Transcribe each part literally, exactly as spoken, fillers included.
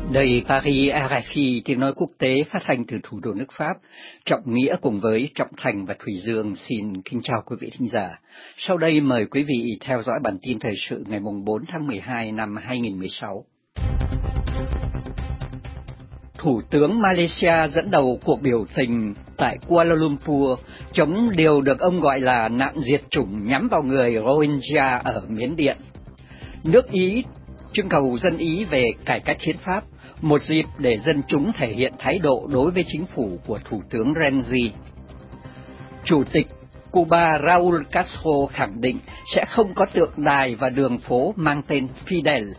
Đây Paris rờ ép i, tiếng nói quốc tế phát thanh từ thủ đô nước Pháp. Trọng Nghĩa cùng với Trọng Thành và Thủy Dương xin kính chào quý vị thính giả. Sau đây mời quý vị theo dõi bản tin thời sự ngày bốn tháng mười hai năm hai nghìn không trăm mười sáu. Thủ tướng Malaysia dẫn đầu cuộc biểu tình tại Kuala Lumpur chống điều được ông gọi là nạn diệt chủng nhắm vào người Rohingya ở Miến Điện. Nước Ý trưng cầu dân Ý về cải cách hiến pháp, một dịp để dân chúng thể hiện thái độ đối với chính phủ của Thủ tướng Renzi. Chủ tịch Cuba Raúl Castro khẳng định sẽ không có tượng đài và đường phố mang tên Fidel.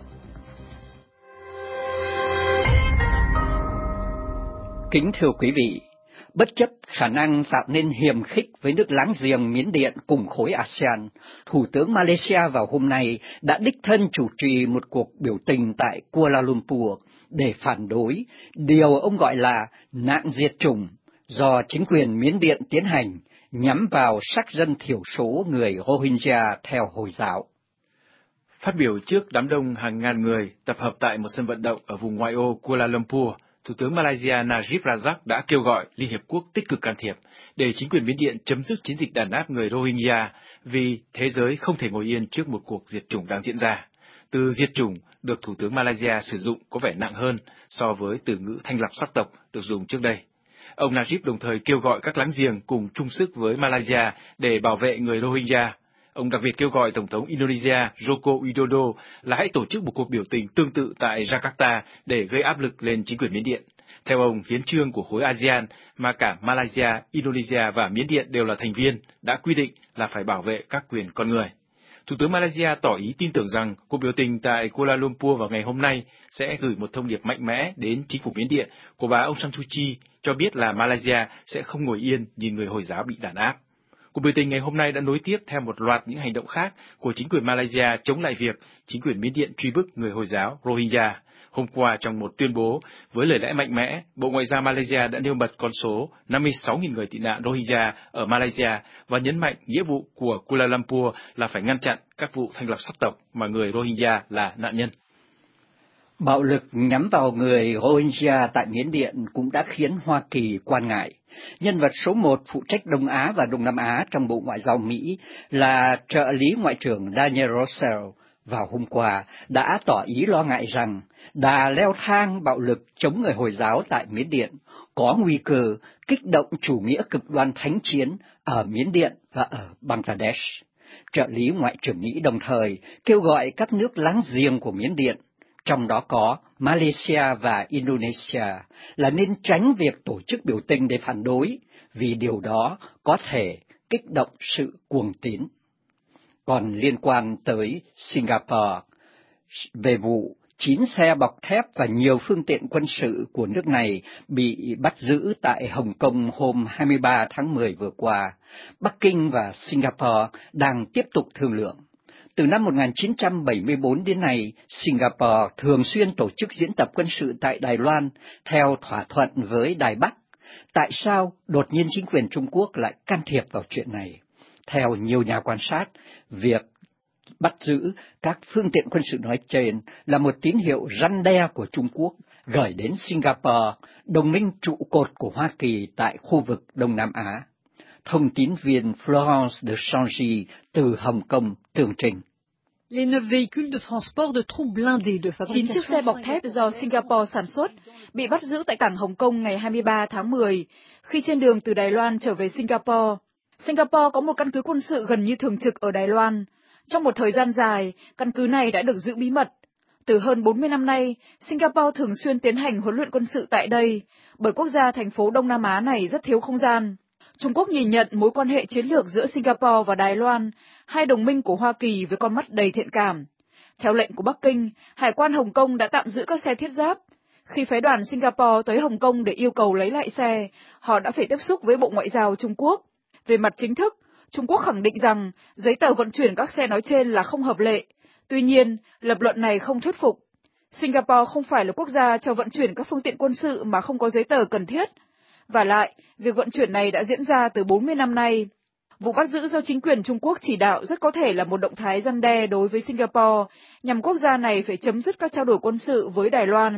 Kính thưa quý vị, bất chấp khả năng tạo nên hiềm khích với nước láng giềng Miến Điện cùng khối a sê an, Thủ tướng Malaysia vào hôm nay đã đích thân chủ trì một cuộc biểu tình tại Kuala Lumpur để phản đối điều ông gọi là nạn diệt chủng do chính quyền Miến Điện tiến hành nhắm vào sắc dân thiểu số người Rohingya theo Hồi giáo. Phát biểu trước đám đông hàng ngàn người tập hợp tại một sân vận động ở vùng ngoại ô Kuala Lumpur, Thủ tướng Malaysia Najib Razak đã kêu gọi Liên Hiệp Quốc tích cực can thiệp để chính quyền Miến Điện chấm dứt chiến dịch đàn áp người Rohingya vì thế giới không thể ngồi yên trước một cuộc diệt chủng đang diễn ra. Từ diệt chủng được Thủ tướng Malaysia sử dụng có vẻ nặng hơn so với từ ngữ thanh lọc sắc tộc được dùng trước đây. Ông Najib đồng thời kêu gọi các láng giềng cùng chung sức với Malaysia để bảo vệ người Rohingya. Ông đặc biệt kêu gọi Tổng thống Indonesia Joko Widodo là hãy tổ chức một cuộc biểu tình tương tự tại Jakarta để gây áp lực lên chính quyền Miến Điện. Theo ông, hiến chương của khối a sê an mà cả Malaysia, Indonesia và Miến Điện đều là thành viên đã quy định là phải bảo vệ các quyền con người. Thủ tướng Malaysia tỏ ý tin tưởng rằng cuộc biểu tình tại Kuala Lumpur vào ngày hôm nay sẽ gửi một thông điệp mạnh mẽ đến chính phủ Miến Điện của bà Aung San Suu Kyi cho biết là Malaysia sẽ không ngồi yên nhìn người Hồi giáo bị đàn áp. Cuộc biểu tình ngày hôm nay đã nối tiếp theo một loạt những hành động khác của chính quyền Malaysia chống lại việc chính quyền Miến Điện truy bức người Hồi giáo Rohingya. Hôm qua, trong một tuyên bố với lời lẽ mạnh mẽ, Bộ Ngoại giao Malaysia đã nêu bật con số năm mươi sáu nghìn người tị nạn Rohingya ở Malaysia và nhấn mạnh nghĩa vụ của Kuala Lumpur là phải ngăn chặn các vụ thanh lọc sắc tộc mà người Rohingya là nạn nhân. Bạo lực nhắm vào người Rohingya tại Miến Điện cũng đã khiến Hoa Kỳ quan ngại. Nhân vật số một phụ trách Đông Á và Đông Nam Á trong Bộ Ngoại giao Mỹ là trợ lý Ngoại trưởng Daniel Russell vào hôm qua đã tỏ ý lo ngại rằng đà leo thang bạo lực chống người Hồi giáo tại Miến Điện có nguy cơ kích động chủ nghĩa cực đoan thánh chiến ở Miến Điện và ở Bangladesh. Trợ lý Ngoại trưởng Mỹ đồng thời kêu gọi các nước láng giềng của Miến Điện, trong đó có Malaysia và Indonesia, là nên tránh việc tổ chức biểu tình để phản đối, vì điều đó có thể kích động sự cuồng tín. Còn liên quan tới Singapore, về vụ chín xe bọc thép và nhiều phương tiện quân sự của nước này bị bắt giữ tại Hồng Kông hôm hai mươi ba tháng mười vừa qua, Bắc Kinh và Singapore đang tiếp tục thương lượng. Từ năm một nghìn chín trăm bảy mươi tư đến nay, Singapore thường xuyên tổ chức diễn tập quân sự tại Đài Loan theo thỏa thuận với Đài Bắc. Tại sao đột nhiên chính quyền Trung Quốc lại can thiệp vào chuyện này? Theo nhiều nhà quan sát, việc bắt giữ các phương tiện quân sự nói trên là một tín hiệu răn đe của Trung Quốc gửi đến Singapore, đồng minh trụ cột của Hoa Kỳ tại khu vực Đông Nam Á. Thông tín viên Florence de Changy từ Hồng Kông tường trình. Chín chiếc xe bọc thép do Singapore sản xuất bị bắt giữ tại cảng Hồng Kông ngày hai mươi ba tháng mười khi trên đường từ Đài Loan trở về Singapore. Singapore có một căn cứ quân sự gần như thường trực ở Đài Loan. Trong một thời gian dài, căn cứ này đã được giữ bí mật. Từ hơn bốn mươi năm nay, Singapore thường xuyên tiến hành huấn luyện quân sự tại đây, bởi quốc gia thành phố Đông Nam Á này rất thiếu không gian. Trung Quốc nhìn nhận mối quan hệ chiến lược giữa Singapore và Đài Loan, hai đồng minh của Hoa Kỳ với con mắt đầy thiện cảm. Theo lệnh của Bắc Kinh, Hải quan Hồng Kông đã tạm giữ các xe thiết giáp. Khi phái đoàn Singapore tới Hồng Kông để yêu cầu lấy lại xe, họ đã phải tiếp xúc với Bộ Ngoại giao Trung Quốc. Về mặt chính thức, Trung Quốc khẳng định rằng giấy tờ vận chuyển các xe nói trên là không hợp lệ. Tuy nhiên, lập luận này không thuyết phục. Singapore không phải là quốc gia cho vận chuyển các phương tiện quân sự mà không có giấy tờ cần thiết. Và lại, việc vận chuyển này đã diễn ra từ bốn mươi năm nay. Vụ bắt giữ do chính quyền Trung Quốc chỉ đạo rất có thể là một động thái răn đe đối với Singapore, nhằm quốc gia này phải chấm dứt các trao đổi quân sự với Đài Loan.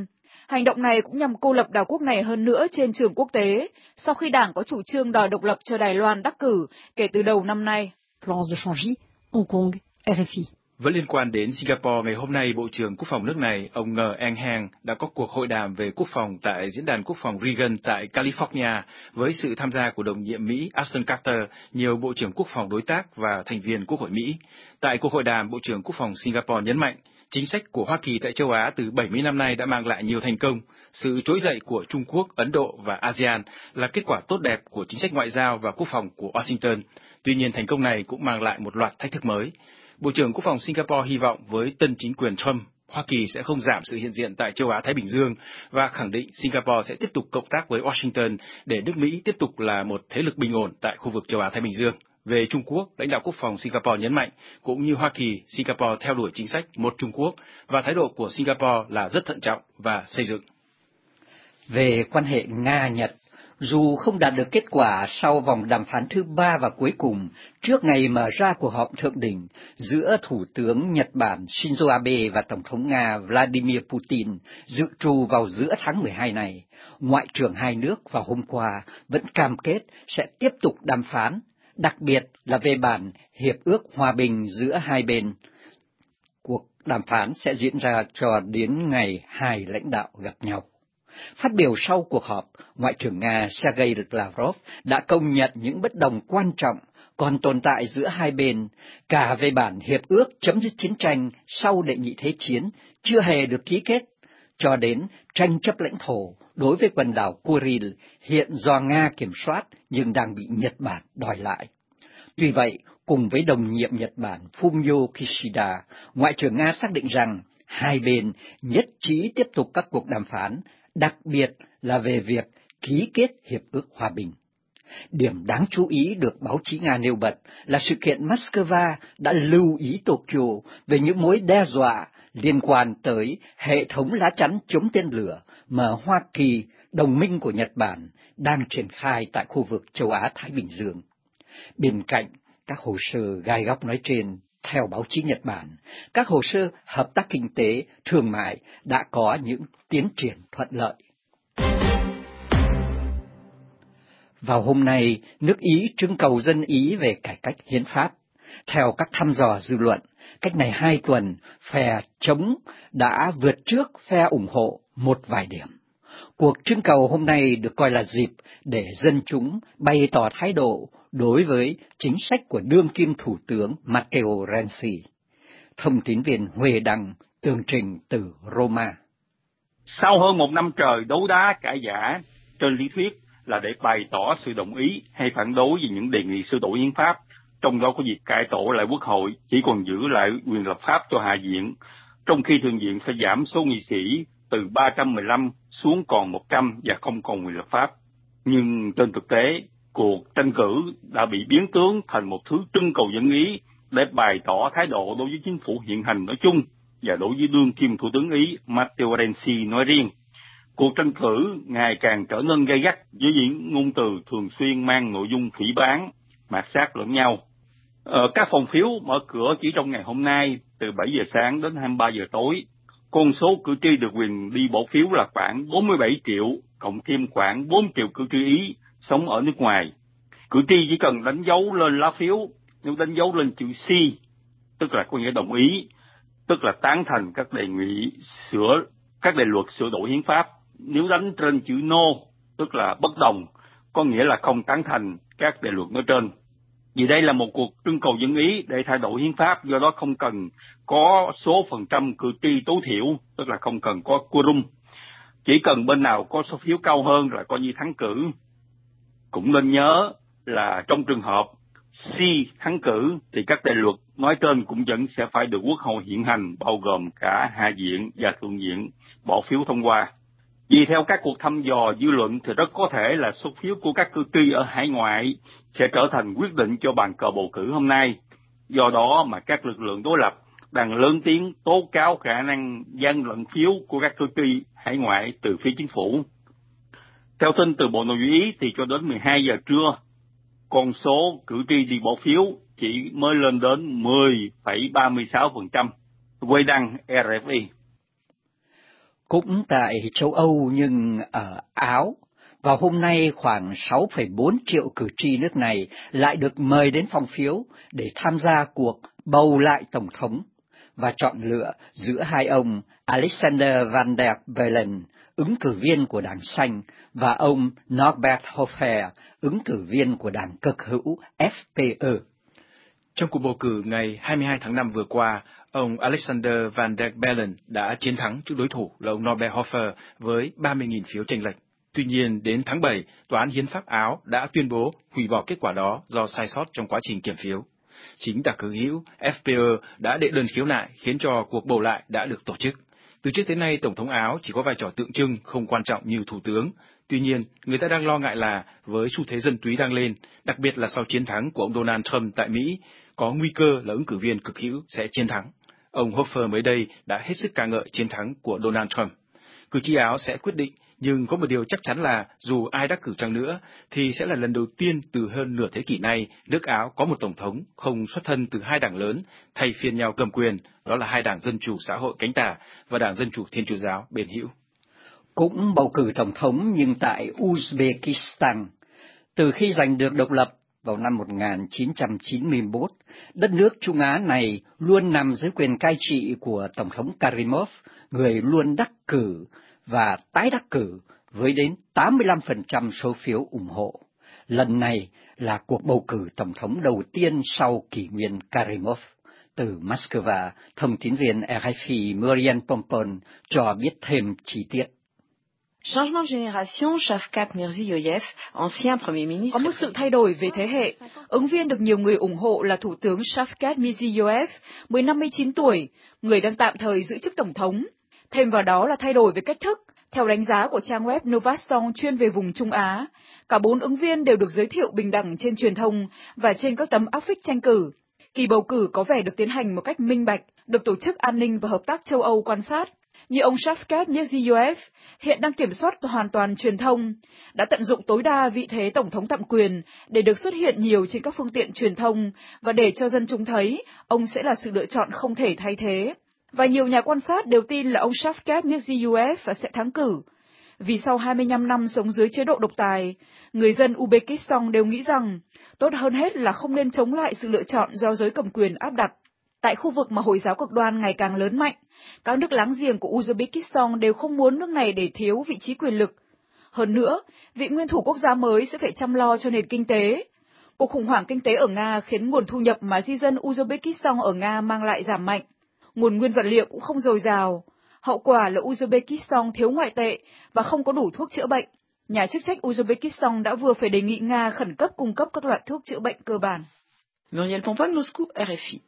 Hành động này cũng nhằm cô lập đảo quốc này hơn nữa trên trường quốc tế, sau khi đảng có chủ trương đòi độc lập cho Đài Loan đắc cử kể từ đầu năm nay. Hong Kong, R F I. Vẫn liên quan đến Singapore, ngày hôm nay, Bộ trưởng Quốc phòng nước này, ông Ng Eng Heng, đã có cuộc hội đàm về quốc phòng tại Diễn đàn Quốc phòng Reagan tại California với sự tham gia của đồng nhiệm Mỹ Ashton Carter, nhiều Bộ trưởng Quốc phòng đối tác và thành viên Quốc hội Mỹ. Tại cuộc hội đàm, Bộ trưởng Quốc phòng Singapore nhấn mạnh, chính sách của Hoa Kỳ tại châu Á từ bảy mươi năm nay đã mang lại nhiều thành công. Sự trỗi dậy của Trung Quốc, Ấn Độ và a sê an là kết quả tốt đẹp của chính sách ngoại giao và quốc phòng của Washington. Tuy nhiên, thành công này cũng mang lại một loạt thách thức mới. Bộ trưởng Quốc phòng Singapore hy vọng với tân chính quyền Trump, Hoa Kỳ sẽ không giảm sự hiện diện tại châu Á-Thái Bình Dương và khẳng định Singapore sẽ tiếp tục cộng tác với Washington để nước Mỹ tiếp tục là một thế lực bình ổn tại khu vực châu Á-Thái Bình Dương. Về Trung Quốc, lãnh đạo Quốc phòng Singapore nhấn mạnh, cũng như Hoa Kỳ, Singapore theo đuổi chính sách một Trung Quốc và thái độ của Singapore là rất thận trọng và xây dựng. Về quan hệ Nga-Nhật, dù không đạt được kết quả sau vòng đàm phán thứ ba và cuối cùng, trước ngày mở ra cuộc họp thượng đỉnh giữa Thủ tướng Nhật Bản Shinzo Abe và Tổng thống Nga Vladimir Putin dự trù vào giữa tháng mười hai này, Ngoại trưởng hai nước vào hôm qua vẫn cam kết sẽ tiếp tục đàm phán, đặc biệt là về bản Hiệp ước Hòa bình giữa hai bên. Cuộc đàm phán sẽ diễn ra cho đến ngày hai lãnh đạo gặp nhau. Phát biểu sau cuộc họp, Ngoại trưởng Nga Sergei Lavrov đã công nhận những bất đồng quan trọng còn tồn tại giữa hai bên, cả về bản hiệp ước chấm dứt chiến tranh sau Đệ nhị Thế chiến chưa hề được ký kết, cho đến tranh chấp lãnh thổ đối với quần đảo Kuril hiện do Nga kiểm soát nhưng đang bị Nhật Bản đòi lại. Tuy vậy, cùng với đồng nhiệm Nhật Bản Fumio Kishida, Ngoại trưởng Nga xác định rằng hai bên nhất trí tiếp tục các cuộc đàm phán, đặc biệt là về việc ký kết Hiệp ước Hòa bình. Điểm đáng chú ý được báo chí Nga nêu bật là sự kiện Moscow đã lưu ý Tokyo về những mối đe dọa liên quan tới hệ thống lá chắn chống tên lửa mà Hoa Kỳ, đồng minh của Nhật Bản, đang triển khai tại khu vực châu Á-Thái Bình Dương. Bên cạnh các hồ sơ gai góc nói trên, theo báo chí Nhật Bản, các hồ sơ hợp tác kinh tế, thương mại đã có những tiến triển thuận lợi. Vào hôm nay, nước Ý trưng cầu dân Ý về cải cách hiến pháp. Theo các thăm dò dư luận, cách này hai tuần, phe chống đã vượt trước phe ủng hộ một vài điểm. Cuộc trưng cầu hôm nay được coi là dịp để dân chúng bày tỏ thái độ đối với chính sách của đương kim Thủ tướng Matteo Renzi. Thông tín viên Huê Đăng tường trình từ Roma. Sau hơn một năm trời đấu đá cãi vã, trên lý thuyết là để bày tỏ sự đồng ý hay phản đối về những đề nghị sửa đổi hiến pháp, trong đó có việc cải tổ lại quốc hội chỉ còn giữ lại quyền lập pháp cho Hạ viện, trong khi Thượng viện sẽ giảm số nghị sĩ từ ba trăm mười lăm xuống còn một trăm và không còn quyền lập pháp. Nhưng trên thực tế, cuộc tranh cử đã bị biến tướng thành một thứ trưng cầu dân Ý để bày tỏ thái độ đối với chính phủ hiện hành nói chung và đối với đương kim Thủ tướng Ý Matteo Renzi nói riêng. Cuộc tranh cử ngày càng trở nên gay gắt với những ngôn từ thường xuyên mang nội dung phỉ báng, mạt sát lẫn nhau. Ở các phòng phiếu mở cửa chỉ trong ngày hôm nay từ bảy giờ sáng đến hai mươi ba giờ tối. Con số cử tri được quyền đi bỏ phiếu là khoảng bốn mươi bảy triệu, cộng thêm khoảng bốn triệu cử tri Ý sống ở nước ngoài. Cử tri chỉ cần đánh dấu lên lá phiếu, nếu đánh dấu lên chữ C, tức là có nghĩa đồng ý, tức là tán thành các đề nghị sửa các đề luật sửa đổi hiến pháp. Nếu đánh trên chữ No, tức là bất đồng, có nghĩa là không tán thành các đề luật nói trên. Vì đây là một cuộc trưng cầu dân Ý để thay đổi hiến pháp, do đó không cần có số phần trăm cử tri tối thiểu, tức là không cần có quorum. Chỉ cần bên nào có số phiếu cao hơn là coi như thắng cử. Cũng nên nhớ là trong trường hợp C thắng cử thì các đề luật nói trên cũng vẫn sẽ phải được Quốc hội hiện hành, bao gồm cả Hạ viện và Thượng viện, bỏ phiếu thông qua. Vì theo các cuộc thăm dò dư luận thì rất có thể là số phiếu của các cử tri ở hải ngoại sẽ trở thành quyết định cho bàn cờ bầu cử hôm nay. Do đó mà các lực lượng đối lập đang lớn tiếng tố cáo khả năng gian lận phiếu của các cử tri hải ngoại từ phía chính phủ. Theo tin từ Bộ Nội vụ Ý thì cho đến mười hai giờ trưa, con số cử tri đi bỏ phiếu chỉ mới lên đến mười phẩy ba mươi sáu phần trăm. Quay đăng R F I. Cũng tại châu Âu nhưng ở Áo, vào hôm nay khoảng sáu phẩy bốn triệu cử tri nước này lại được mời đến phòng phiếu để tham gia cuộc bầu lại tổng thống và chọn lựa giữa hai ông Alexander Van der Bellen, ứng cử viên của Đảng Xanh, và ông Norbert Hofer, ứng cử viên của Đảng Cực hữu F P E. Trong cuộc bầu cử ngày hai mươi hai tháng năm vừa qua, ông Alexander Van der Bellen đã chiến thắng trước đối thủ là ông Norbert Hofer với ba mươi nghìn phiếu chênh lệch. Tuy nhiên, đến tháng bảy, Tòa án Hiến pháp Áo đã tuyên bố hủy bỏ kết quả đó do sai sót trong quá trình kiểm phiếu. Chính Đảng Cực hữu F P E đã đệ đơn khiếu nại khiến cho cuộc bầu lại đã được tổ chức. Từ trước tới nay, Tổng thống Áo chỉ có vai trò tượng trưng, không quan trọng như Thủ tướng. Tuy nhiên, người ta đang lo ngại là với xu thế dân túy đang lên, đặc biệt là sau chiến thắng của ông Donald Trump tại Mỹ, có nguy cơ là ứng cử viên cực hữu sẽ chiến thắng. Ông Hofer mới đây đã hết sức ca ngợi chiến thắng của Donald Trump. Cử tri Áo sẽ quyết định, nhưng có một điều chắc chắn là dù ai đắc cử chăng nữa, thì sẽ là lần đầu tiên từ hơn nửa thế kỷ nay, nước Áo có một tổng thống không xuất thân từ hai đảng lớn, thay phiên nhau cầm quyền, đó là hai đảng Dân chủ xã hội cánh tả và đảng Dân chủ Thiên Chúa giáo bền hữu. Cũng bầu cử tổng thống nhưng tại Uzbekistan, từ khi giành được độc lập vào năm một nghìn chín trăm chín mươi mốt, đất nước Trung Á này luôn nằm dưới quyền cai trị của Tổng thống Karimov, người luôn đắc cử và tái đắc cử với đến tám mươi lăm phần trăm số phiếu ủng hộ. Lần này là cuộc bầu cử tổng thống đầu tiên sau kỷ nguyên Karimov. Từ Moscow, thông tín viên R F I Muriel Pompon cho biết thêm chi tiết. Changement de génération, Shavkat Mirziyoyev, ancien premier ministre. Có một sự thay đổi về thế hệ. Ứng viên được nhiều người ủng hộ là Thủ tướng Shavkat Mirziyoyev, mới năm mươi chín tuổi, người đang tạm thời giữ chức tổng thống. Thêm vào đó là thay đổi về cách thức. Theo đánh giá của trang web Novastong chuyên về vùng Trung Á, cả bốn ứng viên đều được giới thiệu bình đẳng trên truyền thông và trên các tấm áp phích tranh cử. Kỳ bầu cử có vẻ được tiến hành một cách minh bạch, được Tổ chức An ninh và Hợp tác châu Âu quan sát. Như ông Shavkat Mirziyoyev, hiện đang kiểm soát hoàn toàn truyền thông, đã tận dụng tối đa vị thế tổng thống tạm quyền để được xuất hiện nhiều trên các phương tiện truyền thông và để cho dân chúng thấy ông sẽ là sự lựa chọn không thể thay thế. Và nhiều nhà quan sát đều tin là ông Shavkat Mirziyoyev sẽ thắng cử. Vì sau hai mươi lăm năm sống dưới chế độ độc tài, người dân Uzbekistan đều nghĩ rằng tốt hơn hết là không nên chống lại sự lựa chọn do giới cầm quyền áp đặt. Tại khu vực mà Hồi giáo cực đoan ngày càng lớn mạnh, các nước láng giềng của Uzbekistan đều không muốn nước này để thiếu vị trí quyền lực. Hơn nữa, vị nguyên thủ quốc gia mới sẽ phải chăm lo cho nền kinh tế. Cuộc khủng hoảng kinh tế ở Nga khiến nguồn thu nhập mà di dân Uzbekistan ở Nga mang lại giảm mạnh. Nguồn nguyên vật liệu cũng không dồi dào. Hậu quả là Uzbekistan thiếu ngoại tệ và không có đủ thuốc chữa bệnh. Nhà chức trách Uzbekistan đã vừa phải đề nghị Nga khẩn cấp cung cấp các loại thuốc chữa bệnh cơ bản. Muriel Pompon, Moscou, R F I.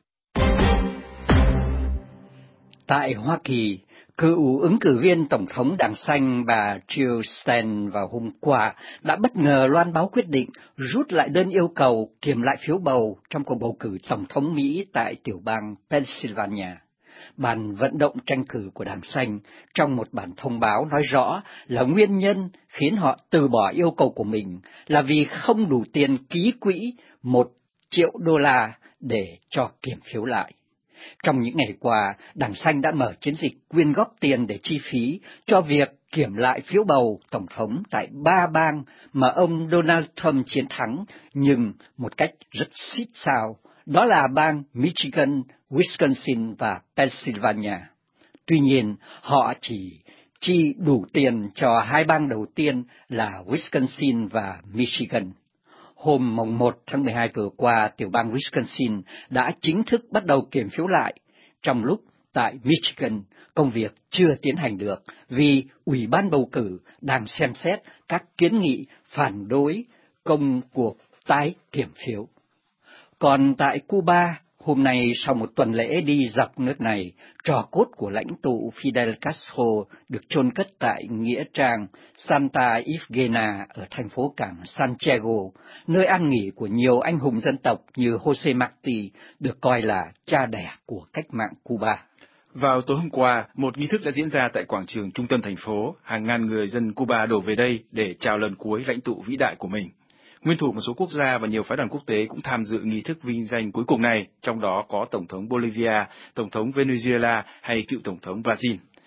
Tại Hoa Kỳ, cựu ứng cử viên Tổng thống Đảng Xanh bà Jill Stein vào hôm qua đã bất ngờ loan báo quyết định rút lại đơn yêu cầu kiểm lại phiếu bầu trong cuộc bầu cử Tổng thống Mỹ tại tiểu bang Pennsylvania. Ban vận động tranh cử của Đảng Xanh trong một bản thông báo nói rõ là nguyên nhân khiến họ từ bỏ yêu cầu của mình là vì không đủ tiền ký quỹ một triệu đô la để cho kiểm phiếu lại. Trong những ngày qua, Đảng Xanh đã mở chiến dịch quyên góp tiền để chi phí cho việc kiểm lại phiếu bầu Tổng thống tại ba bang mà ông Donald Trump chiến thắng, nhưng một cách rất xít sao, đó là bang Michigan, Wisconsin và Pennsylvania. Tuy nhiên, họ chỉ chi đủ tiền cho hai bang đầu tiên là Wisconsin và Michigan. Hôm mồng một tháng mười hai vừa qua, tiểu bang Wisconsin đã chính thức bắt đầu kiểm phiếu lại, trong lúc tại Michigan công việc chưa tiến hành được vì Ủy ban bầu cử đang xem xét các kiến nghị phản đối công cuộc tái kiểm phiếu. Còn tại Cuba, hôm nay sau một tuần lễ đi dọc nước này, trò cốt của lãnh tụ Fidel Castro được chôn cất tại nghĩa trang Santa Ifigenia ở thành phố cảng Santiago, nơi an nghỉ của nhiều anh hùng dân tộc như Jose Marti, được coi là cha đẻ của cách mạng Cuba. Vào tối hôm qua, một nghi thức đã diễn ra tại quảng trường trung tâm thành phố. Hàng ngàn người dân Cuba đổ về đây để chào lần cuối lãnh tụ vĩ đại của mình. Nguyên thủ một số quốc gia và nhiều phái đoàn quốc tế cũng tham dự nghi thức vinh danh cuối cùng này, trong đó có Tổng thống Bolivia, Tổng thống Venezuela hay cựu Tổng thống Brazil.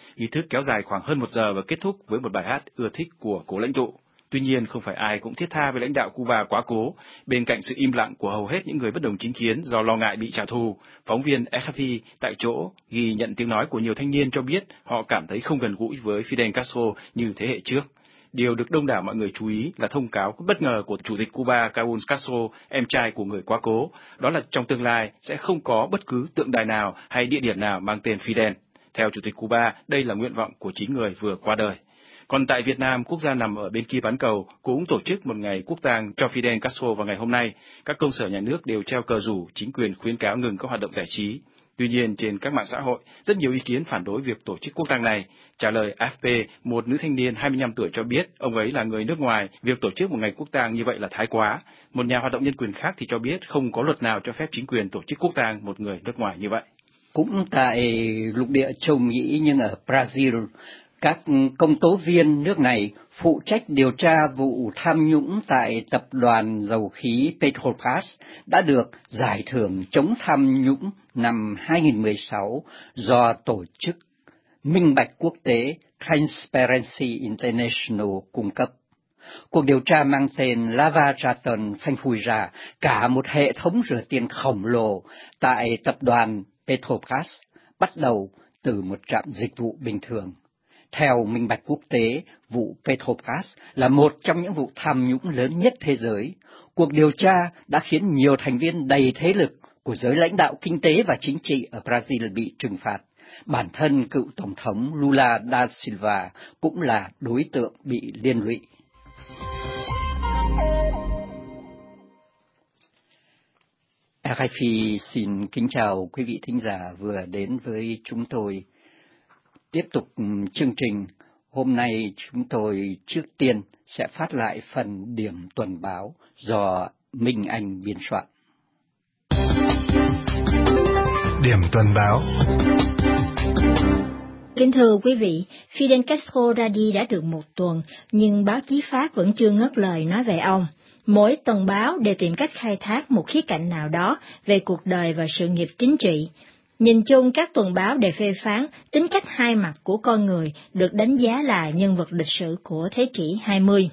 Nghi thức kéo dài khoảng hơn một giờ và kết thúc với một bài hát ưa thích của cố lãnh tụ. Tuy nhiên, không phải ai cũng thiết tha với lãnh đạo Cuba quá cố. Bên cạnh sự im lặng của hầu hết những người bất đồng chính kiến do lo ngại bị trả thù, phóng viên ép ép pê tại chỗ ghi nhận tiếng nói của nhiều thanh niên cho biết họ cảm thấy không gần gũi với Fidel Castro như thế hệ trước. Điều được đông đảo mọi người chú ý là thông cáo bất ngờ của Chủ tịch Cuba Raúl Castro, em trai của người quá cố, đó là trong tương lai sẽ không có bất cứ tượng đài nào hay địa điểm nào mang tên Fidel. Theo Chủ tịch Cuba, đây là nguyện vọng của chính người vừa qua đời. Còn tại Việt Nam, quốc gia nằm ở bên kia bán cầu, cũng tổ chức một ngày quốc tang cho Fidel Castro vào ngày hôm nay. Các công sở nhà nước đều treo cờ rủ, chính quyền khuyến cáo ngừng các hoạt động giải trí. Tuy nhiên, trên các mạng xã hội, rất nhiều ý kiến phản đối việc tổ chức quốc tang này. Trả lời a ép pê, một nữ thanh niên hai mươi lăm tuổi cho biết ông ấy là người nước ngoài, việc tổ chức một ngày quốc tang như vậy là thái quá. Một nhà hoạt động nhân quyền khác thì cho biết không có luật nào cho phép chính quyền tổ chức quốc tang một người nước ngoài như vậy. Cũng tại lục địa châu Mỹ nhưng ở Brazil, các công tố viên nước này phụ trách điều tra vụ tham nhũng tại tập đoàn dầu khí Petrobras đã được giải thưởng chống tham nhũng năm hai nghìn không trăm mười sáu do tổ chức Minh bạch Quốc tế Transparency International cung cấp. Cuộc điều tra mang tên Lava Jato phanh phui ra cả một hệ thống rửa tiền khổng lồ tại tập đoàn Petrobras, bắt đầu từ một trạm dịch vụ bình thường. Theo Minh bạch Quốc tế, vụ Petrobras là một trong những vụ tham nhũng lớn nhất thế giới. Cuộc điều tra đã khiến nhiều thành viên đầy thế lực của giới lãnh đạo kinh tế và chính trị ở Brazil bị trừng phạt. Bản thân cựu Tổng thống Lula da Silva cũng là đối tượng bị liên lụy. rờ ép pê xin kính chào quý vị thính giả vừa đến với chúng tôi. Tiếp tục chương trình, hôm nay chúng tôi trước tiên sẽ phát lại phần điểm tuần báo do Minh Anh biên soạn. Điểm tuần báo. Kính thưa quý vị, Fidel Castro ra đi đã được một tuần, nhưng báo chí Pháp vẫn chưa ngớt lời nói về ông. Mỗi tuần báo đều tìm cách khai thác một khía cạnh nào đó về cuộc đời và sự nghiệp chính trị. Nhìn chung, các tuần báo đều phê phán tính cách hai mặt của con người được đánh giá là nhân vật lịch sử của thế kỷ hai mươi.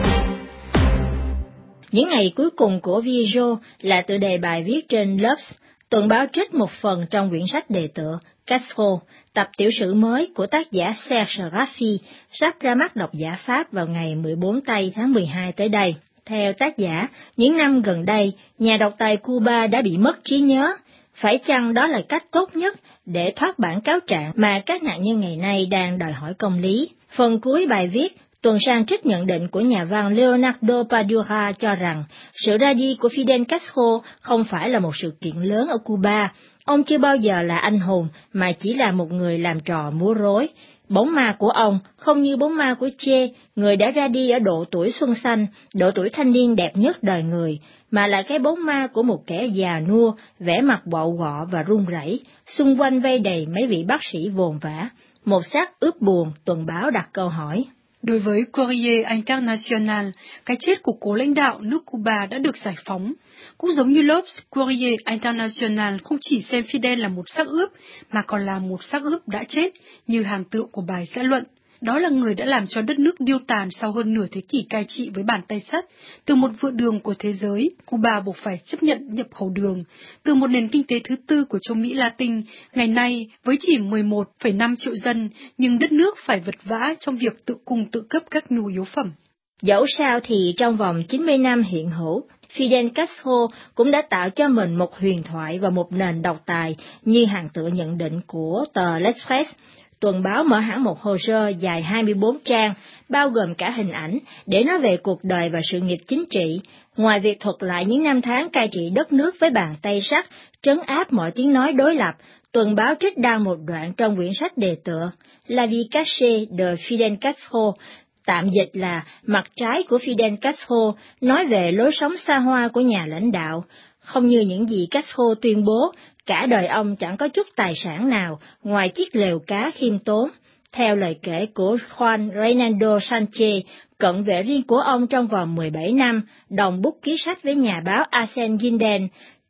Những ngày cuối cùng của Viejo là tựa đề bài viết trên L'Obs. Tuần báo trích một phần trong quyển sách đề tựa Castro, tập tiểu sử mới của tác giả Serge Raffi, sắp ra mắt độc giả Pháp vào ngày mười bốn tây tháng mười hai tới đây. Theo tác giả, những năm gần đây, nhà độc tài Cuba đã bị mất trí nhớ. Phải chăng đó là cách tốt nhất để thoát bản cáo trạng mà các nạn nhân ngày nay đang đòi hỏi công lý? Phần cuối bài viết, tuần sang trích nhận định của nhà văn Leonardo Padura cho rằng sự ra đi của Fidel Castro không phải là một sự kiện lớn ở Cuba. Ông chưa bao giờ là anh hùng mà chỉ là một người làm trò múa rối. Bóng ma của ông không như bóng ma của Che, người đã ra đi ở độ tuổi xuân xanh, độ tuổi thanh niên đẹp nhất đời người, mà là cái bóng ma của một kẻ già nua, vẻ mặt bọ gọ và run rẩy, xung quanh vây đầy mấy vị bác sĩ vồn vã. Một xác ướp buồn, tuần báo đặt câu hỏi. Đối với Courrier International, cái chết của cố lãnh đạo nước Cuba đã được giải phóng. Cũng giống như L'Obs, Courrier International không chỉ xem Fidel là một xác ướp, mà còn là một xác ướp đã chết, như hàng tựa của bài xã luận. Đó là người đã làm cho đất nước điêu tàn sau hơn nửa thế kỷ cai trị với bàn tay sắt. Từ một vựa đường của thế giới, Cuba buộc phải chấp nhận nhập khẩu đường. Từ một nền kinh tế thứ tư của châu Mỹ Latin, ngày nay với chỉ mười một phẩy năm triệu dân, nhưng đất nước phải vật vã trong việc tự cung tự cấp các nhu yếu phẩm. Dẫu sao thì trong vòng chín mươi năm hiện hữu, Fidel Castro cũng đã tạo cho mình một huyền thoại và một nền độc tài như hàng tựa nhận định của tờ L'Express. Tuần báo mở hẳn một hồ sơ dài hai mươi bốn trang, bao gồm cả hình ảnh, để nói về cuộc đời và sự nghiệp chính trị. Ngoài việc thuật lại những năm tháng cai trị đất nước với bàn tay sắt, trấn áp mọi tiếng nói đối lập, tuần báo trích đăng một đoạn trong quyển sách đề tựa La vie cachée de Fidel Castro, tạm dịch là mặt trái của Fidel Castro, nói về lối sống xa hoa của nhà lãnh đạo. Không như những gì Castro tuyên bố, cả đời ông chẳng có chút tài sản nào ngoài chiếc lều cá khiêm tốn. Theo lời kể của Juan Reynaldo Sanchez, cận vệ riêng của ông trong vòng mười bảy năm, đồng bút ký sách với nhà báo Asen Gindel,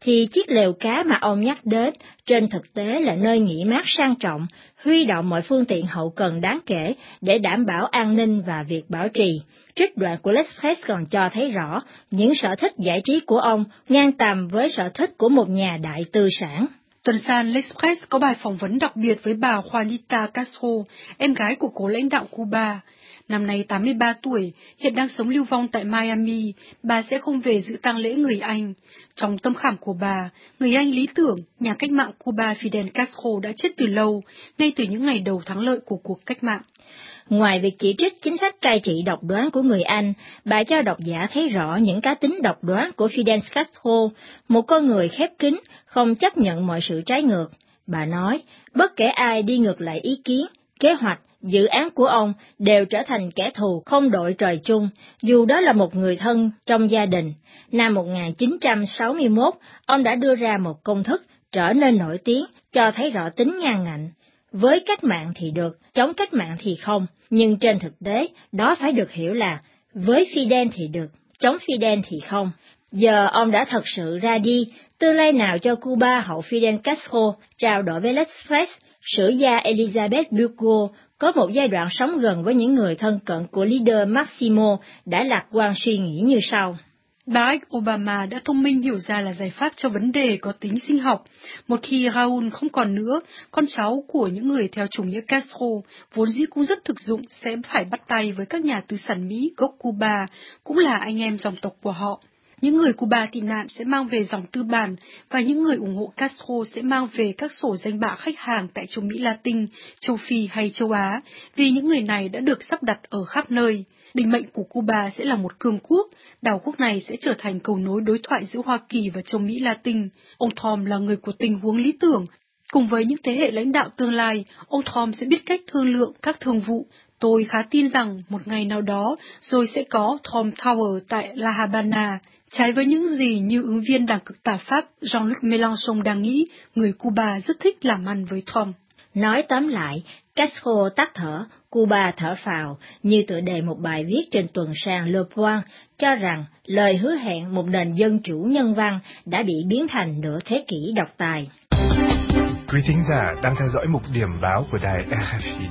thì chiếc lều cá mà ông nhắc đến trên thực tế là nơi nghỉ mát sang trọng, huy động mọi phương tiện hậu cần đáng kể để đảm bảo an ninh và việc bảo trì. Trích đoạn của L'Express còn cho thấy rõ những sở thích giải trí của ông ngang tầm với sở thích của một nhà đại tư sản. Tuần san L'Express có bài phỏng vấn đặc biệt với bà Juanita Castro, em gái của cố lãnh đạo Cuba. Năm nay tám mươi ba tuổi, hiện đang sống lưu vong tại Miami, bà sẽ không về dự tang lễ người Anh. Trong tâm khảm của bà, người Anh lý tưởng, nhà cách mạng Cuba Fidel Castro đã chết từ lâu, ngay từ những ngày đầu thắng lợi của cuộc cách mạng. Ngoài việc chỉ trích chính sách cai trị độc đoán của người Anh, bà cho độc giả thấy rõ những cá tính độc đoán của Fidel Castro, một con người khép kín, không chấp nhận mọi sự trái ngược. Bà nói, bất kể ai đi ngược lại ý kiến, kế hoạch, dự án của ông đều trở thành kẻ thù không đội trời chung, dù đó là một người thân trong gia đình. Năm một nghìn chín trăm sáu mươi mốt, ông đã đưa ra một công thức trở nên nổi tiếng, cho thấy rõ tính ngang ngạnh. Với cách mạng thì được, chống cách mạng thì không, nhưng trên thực tế, đó phải được hiểu là với Fidel thì được, chống Fidel thì không. Giờ ông đã thật sự ra đi, tương lai nào cho Cuba hậu Fidel Castro? Trao đổi với L'Express, sử gia Elizabeth Bucco có một giai đoạn sống gần với những người thân cận của leader Maximo đã lạc quan suy nghĩ như sau. Barack Obama đã thông minh hiểu ra là giải pháp cho vấn đề có tính sinh học. Một khi Raúl không còn nữa, con cháu của những người theo chủ nghĩa Castro, vốn dĩ cũng rất thực dụng, sẽ phải bắt tay với các nhà tư sản Mỹ gốc Cuba, cũng là anh em dòng tộc của họ. Những người Cuba tị nạn sẽ mang về dòng tư bản, và những người ủng hộ Castro sẽ mang về các sổ danh bạ khách hàng tại châu Mỹ Latin, châu Phi hay châu Á, vì những người này đã được sắp đặt ở khắp nơi. Định mệnh của Cuba sẽ là một cường quốc, đảo quốc này sẽ trở thành cầu nối đối thoại giữa Hoa Kỳ và châu Mỹ Latin. Ông Tom là người của tình huống lý tưởng. Cùng với những thế hệ lãnh đạo tương lai, ông Tom sẽ biết cách thương lượng các thương vụ. Tôi khá tin rằng một ngày nào đó rồi sẽ có Tom Tower tại La Habana. Trái với những gì như ứng viên đảng cực tả Pháp Jean-Luc Mélenchon đang nghĩ, người Cuba rất thích làm ăn với Tom. Nói tóm lại, Castro tắt thở, Cuba thở phào, như tựa đề một bài viết trên tuần san Le Point, cho rằng lời hứa hẹn một nền dân chủ nhân văn đã bị biến thành nửa thế kỷ độc tài. Quý thính giả đang theo dõi mục điểm báo của đài rờ ép i.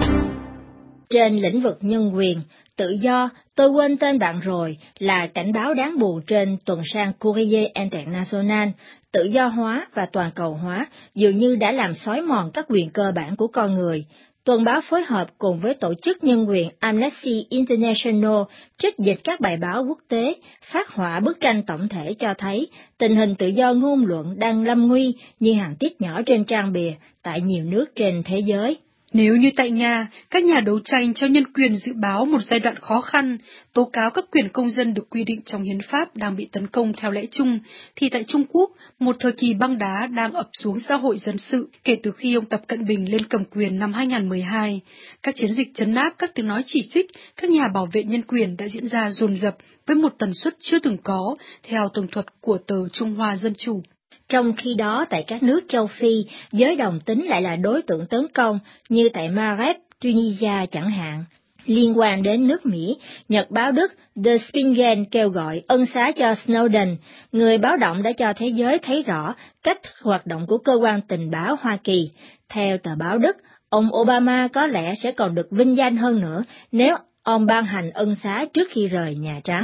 Trên lĩnh vực nhân quyền, tự do, tôi quên tên bạn rồi, là cảnh báo đáng buồn trên tuần san Courrier International. Tự do hóa và toàn cầu hóa dường như đã làm xói mòn các quyền cơ bản của con người. Tuần báo phối hợp cùng với tổ chức nhân quyền Amnesty International trích dịch các bài báo quốc tế, phát họa bức tranh tổng thể cho thấy tình hình tự do ngôn luận đang lâm nguy như hàng tiết nhỏ trên trang bìa tại nhiều nước trên thế giới. Nếu như tại Nga, các nhà đấu tranh cho nhân quyền dự báo một giai đoạn khó khăn, tố cáo các quyền công dân được quy định trong hiến pháp đang bị tấn công theo lẽ chung, thì tại Trung Quốc, một thời kỳ băng đá đang ập xuống xã hội dân sự kể từ khi ông Tập Cận Bình lên cầm quyền năm hai nghìn không trăm mười hai. Các chiến dịch trấn áp các tiếng nói chỉ trích các nhà bảo vệ nhân quyền đã diễn ra dồn dập với một tần suất chưa từng có, theo tường thuật của tờ Trung Hoa Dân Chủ. Trong khi đó, tại các nước châu Phi, giới đồng tính lại là đối tượng tấn công, như tại Maghreb, Tunisia chẳng hạn. Liên quan đến nước Mỹ, Nhật báo Đức The Spiegel kêu gọi ân xá cho Snowden. Người báo động đã cho thế giới thấy rõ cách hoạt động của cơ quan tình báo Hoa Kỳ. Theo tờ báo Đức, ông Obama có lẽ sẽ còn được vinh danh hơn nữa nếu ông ban hành ân xá trước khi rời Nhà Trắng.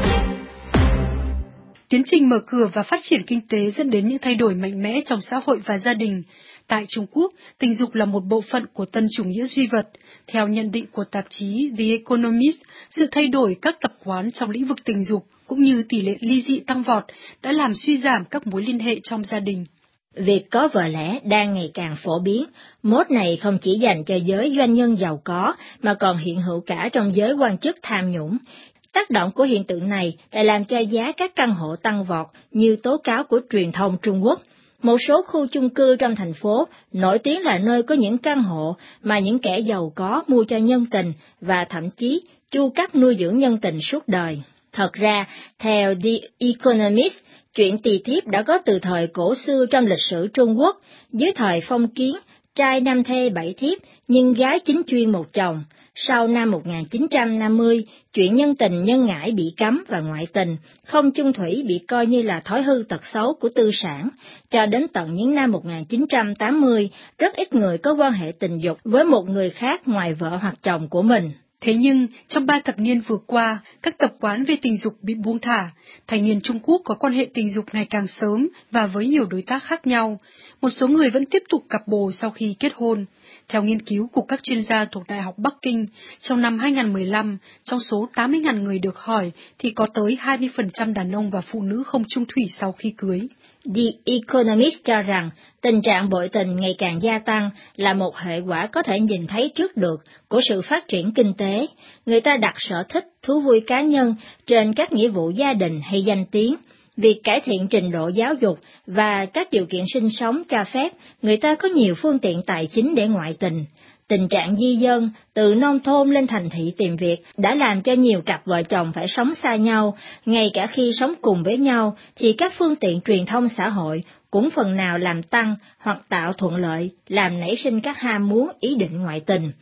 Tiến trình mở cửa và phát triển kinh tế dẫn đến những thay đổi mạnh mẽ trong xã hội và gia đình. Tại Trung Quốc, tình dục là một bộ phận của tân chủ nghĩa duy vật. Theo nhận định của tạp chí The Economist, sự thay đổi các tập quán trong lĩnh vực tình dục cũng như tỷ lệ ly dị tăng vọt đã làm suy giảm các mối liên hệ trong gia đình. Việc có vợ lẽ đang ngày càng phổ biến. Mốt này không chỉ dành cho giới doanh nhân giàu có, mà còn hiện hữu cả trong giới quan chức tham nhũng. Tác động của hiện tượng này đã làm cho giá các căn hộ tăng vọt như tố cáo của truyền thông Trung Quốc. Một số khu chung cư trong thành phố nổi tiếng là nơi có những căn hộ mà những kẻ giàu có mua cho nhân tình và thậm chí chu cấp nuôi dưỡng nhân tình suốt đời. Thật ra, theo The Economist, chuyện tỳ thiếp đã có từ thời cổ xưa trong lịch sử Trung Quốc. Dưới thời phong kiến, trai năm thê bảy thiếp, nhưng gái chính chuyên một chồng. Sau năm một nghìn chín trăm năm mươi, chuyện nhân tình nhân ngãi bị cấm và ngoại tình, không chung thủy bị coi như là thói hư tật xấu của tư sản. Cho đến tận những năm một nghìn chín trăm tám mươi, rất ít người có quan hệ tình dục với một người khác ngoài vợ hoặc chồng của mình. Thế nhưng, trong ba thập niên vừa qua, các tập quán về tình dục bị buông thả. Thanh niên Trung Quốc có quan hệ tình dục ngày càng sớm và với nhiều đối tác khác nhau. Một số người vẫn tiếp tục cặp bồ sau khi kết hôn. Theo nghiên cứu của các chuyên gia thuộc Đại học Bắc Kinh, trong năm hai nghìn không trăm mười lăm, trong số tám mươi nghìn người được hỏi thì có tới hai mươi phần trăm đàn ông và phụ nữ không chung thủy sau khi cưới. The Economist cho rằng tình trạng bội tình ngày càng gia tăng là một hệ quả có thể nhìn thấy trước được của sự phát triển kinh tế. Người ta đặt sở thích, thú vui cá nhân trên các nghĩa vụ gia đình hay danh tiếng. Việc cải thiện trình độ giáo dục và các điều kiện sinh sống cho phép người ta có nhiều phương tiện tài chính để ngoại tình. Tình trạng di dân từ nông thôn lên thành thị tìm việc đã làm cho nhiều cặp vợ chồng phải sống xa nhau, ngay cả khi sống cùng với nhau thì các phương tiện truyền thông xã hội cũng phần nào làm tăng hoặc tạo thuận lợi, làm nảy sinh các ham muốn ý định ngoại tình.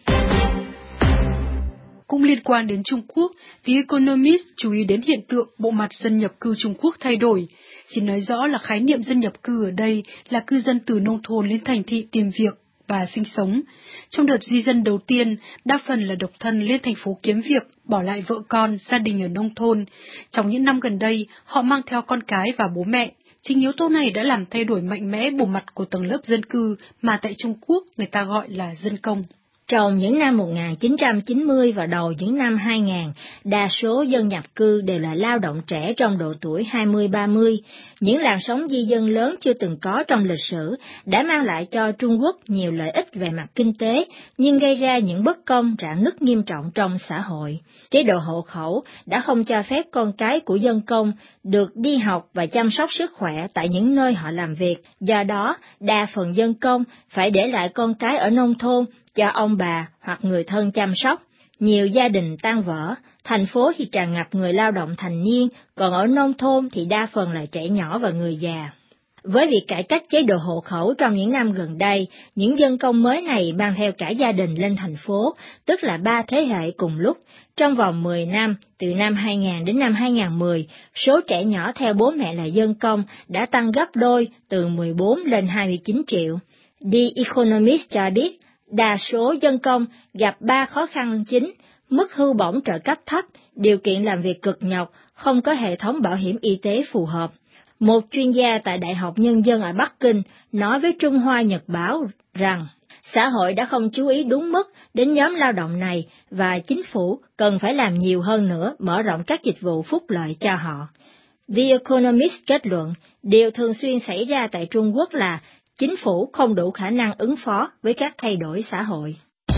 Cũng liên quan đến Trung Quốc, The Economist chú ý đến hiện tượng bộ mặt dân nhập cư Trung Quốc thay đổi. Xin nói rõ là khái niệm dân nhập cư ở đây là cư dân từ nông thôn lên thành thị tìm việc và sinh sống. Trong đợt di dân đầu tiên, đa phần là độc thân lên thành phố kiếm việc, bỏ lại vợ con, gia đình ở nông thôn. Trong những năm gần đây, họ mang theo con cái và bố mẹ. Chính yếu tố này đã làm thay đổi mạnh mẽ bộ mặt của tầng lớp dân cư mà tại Trung Quốc người ta gọi là dân công. Trong những năm một nghìn chín trăm chín mươi và đầu những năm hai nghìn, đa số dân nhập cư đều là lao động trẻ trong độ tuổi hai mươi ba mươi. Những làn sóng di dân lớn chưa từng có trong lịch sử đã mang lại cho Trung Quốc nhiều lợi ích về mặt kinh tế, nhưng gây ra những bất công, rạn nứt nghiêm trọng trong xã hội. Chế độ hộ khẩu đã không cho phép con cái của dân công được đi học và chăm sóc sức khỏe tại những nơi họ làm việc. Do đó, đa phần dân công phải để lại con cái ở nông thôn cho ông bà hoặc người thân chăm sóc. Nhiều gia đình tan vỡ, thành phố thì tràn ngập người lao động thành niên, còn ở nông thôn thì đa phần là trẻ nhỏ và người già. Với việc cải cách chế độ hộ khẩu trong những năm gần đây, những dân công mới này mang theo cả gia đình lên thành phố, tức là ba thế hệ cùng lúc. Trong vòng mười năm, từ năm hai nghìn đến năm hai nghìn không trăm mười, số trẻ nhỏ theo bố mẹ là dân công đã tăng gấp đôi, từ mười bốn lên hai mươi chín triệu. The Economist cho biết, đa số dân công gặp ba khó khăn chính: mức hưu bổng trợ cấp thấp, điều kiện làm việc cực nhọc, không có hệ thống bảo hiểm y tế phù hợp. Một chuyên gia tại Đại học Nhân dân ở Bắc Kinh nói với Trung Hoa Nhật Báo rằng xã hội đã không chú ý đúng mức đến nhóm lao động này và chính phủ cần phải làm nhiều hơn nữa, mở rộng các dịch vụ phúc lợi cho họ. The Economist kết luận, điều thường xuyên xảy ra tại Trung Quốc là chính phủ không đủ khả năng ứng phó với các thay đổi xã hội.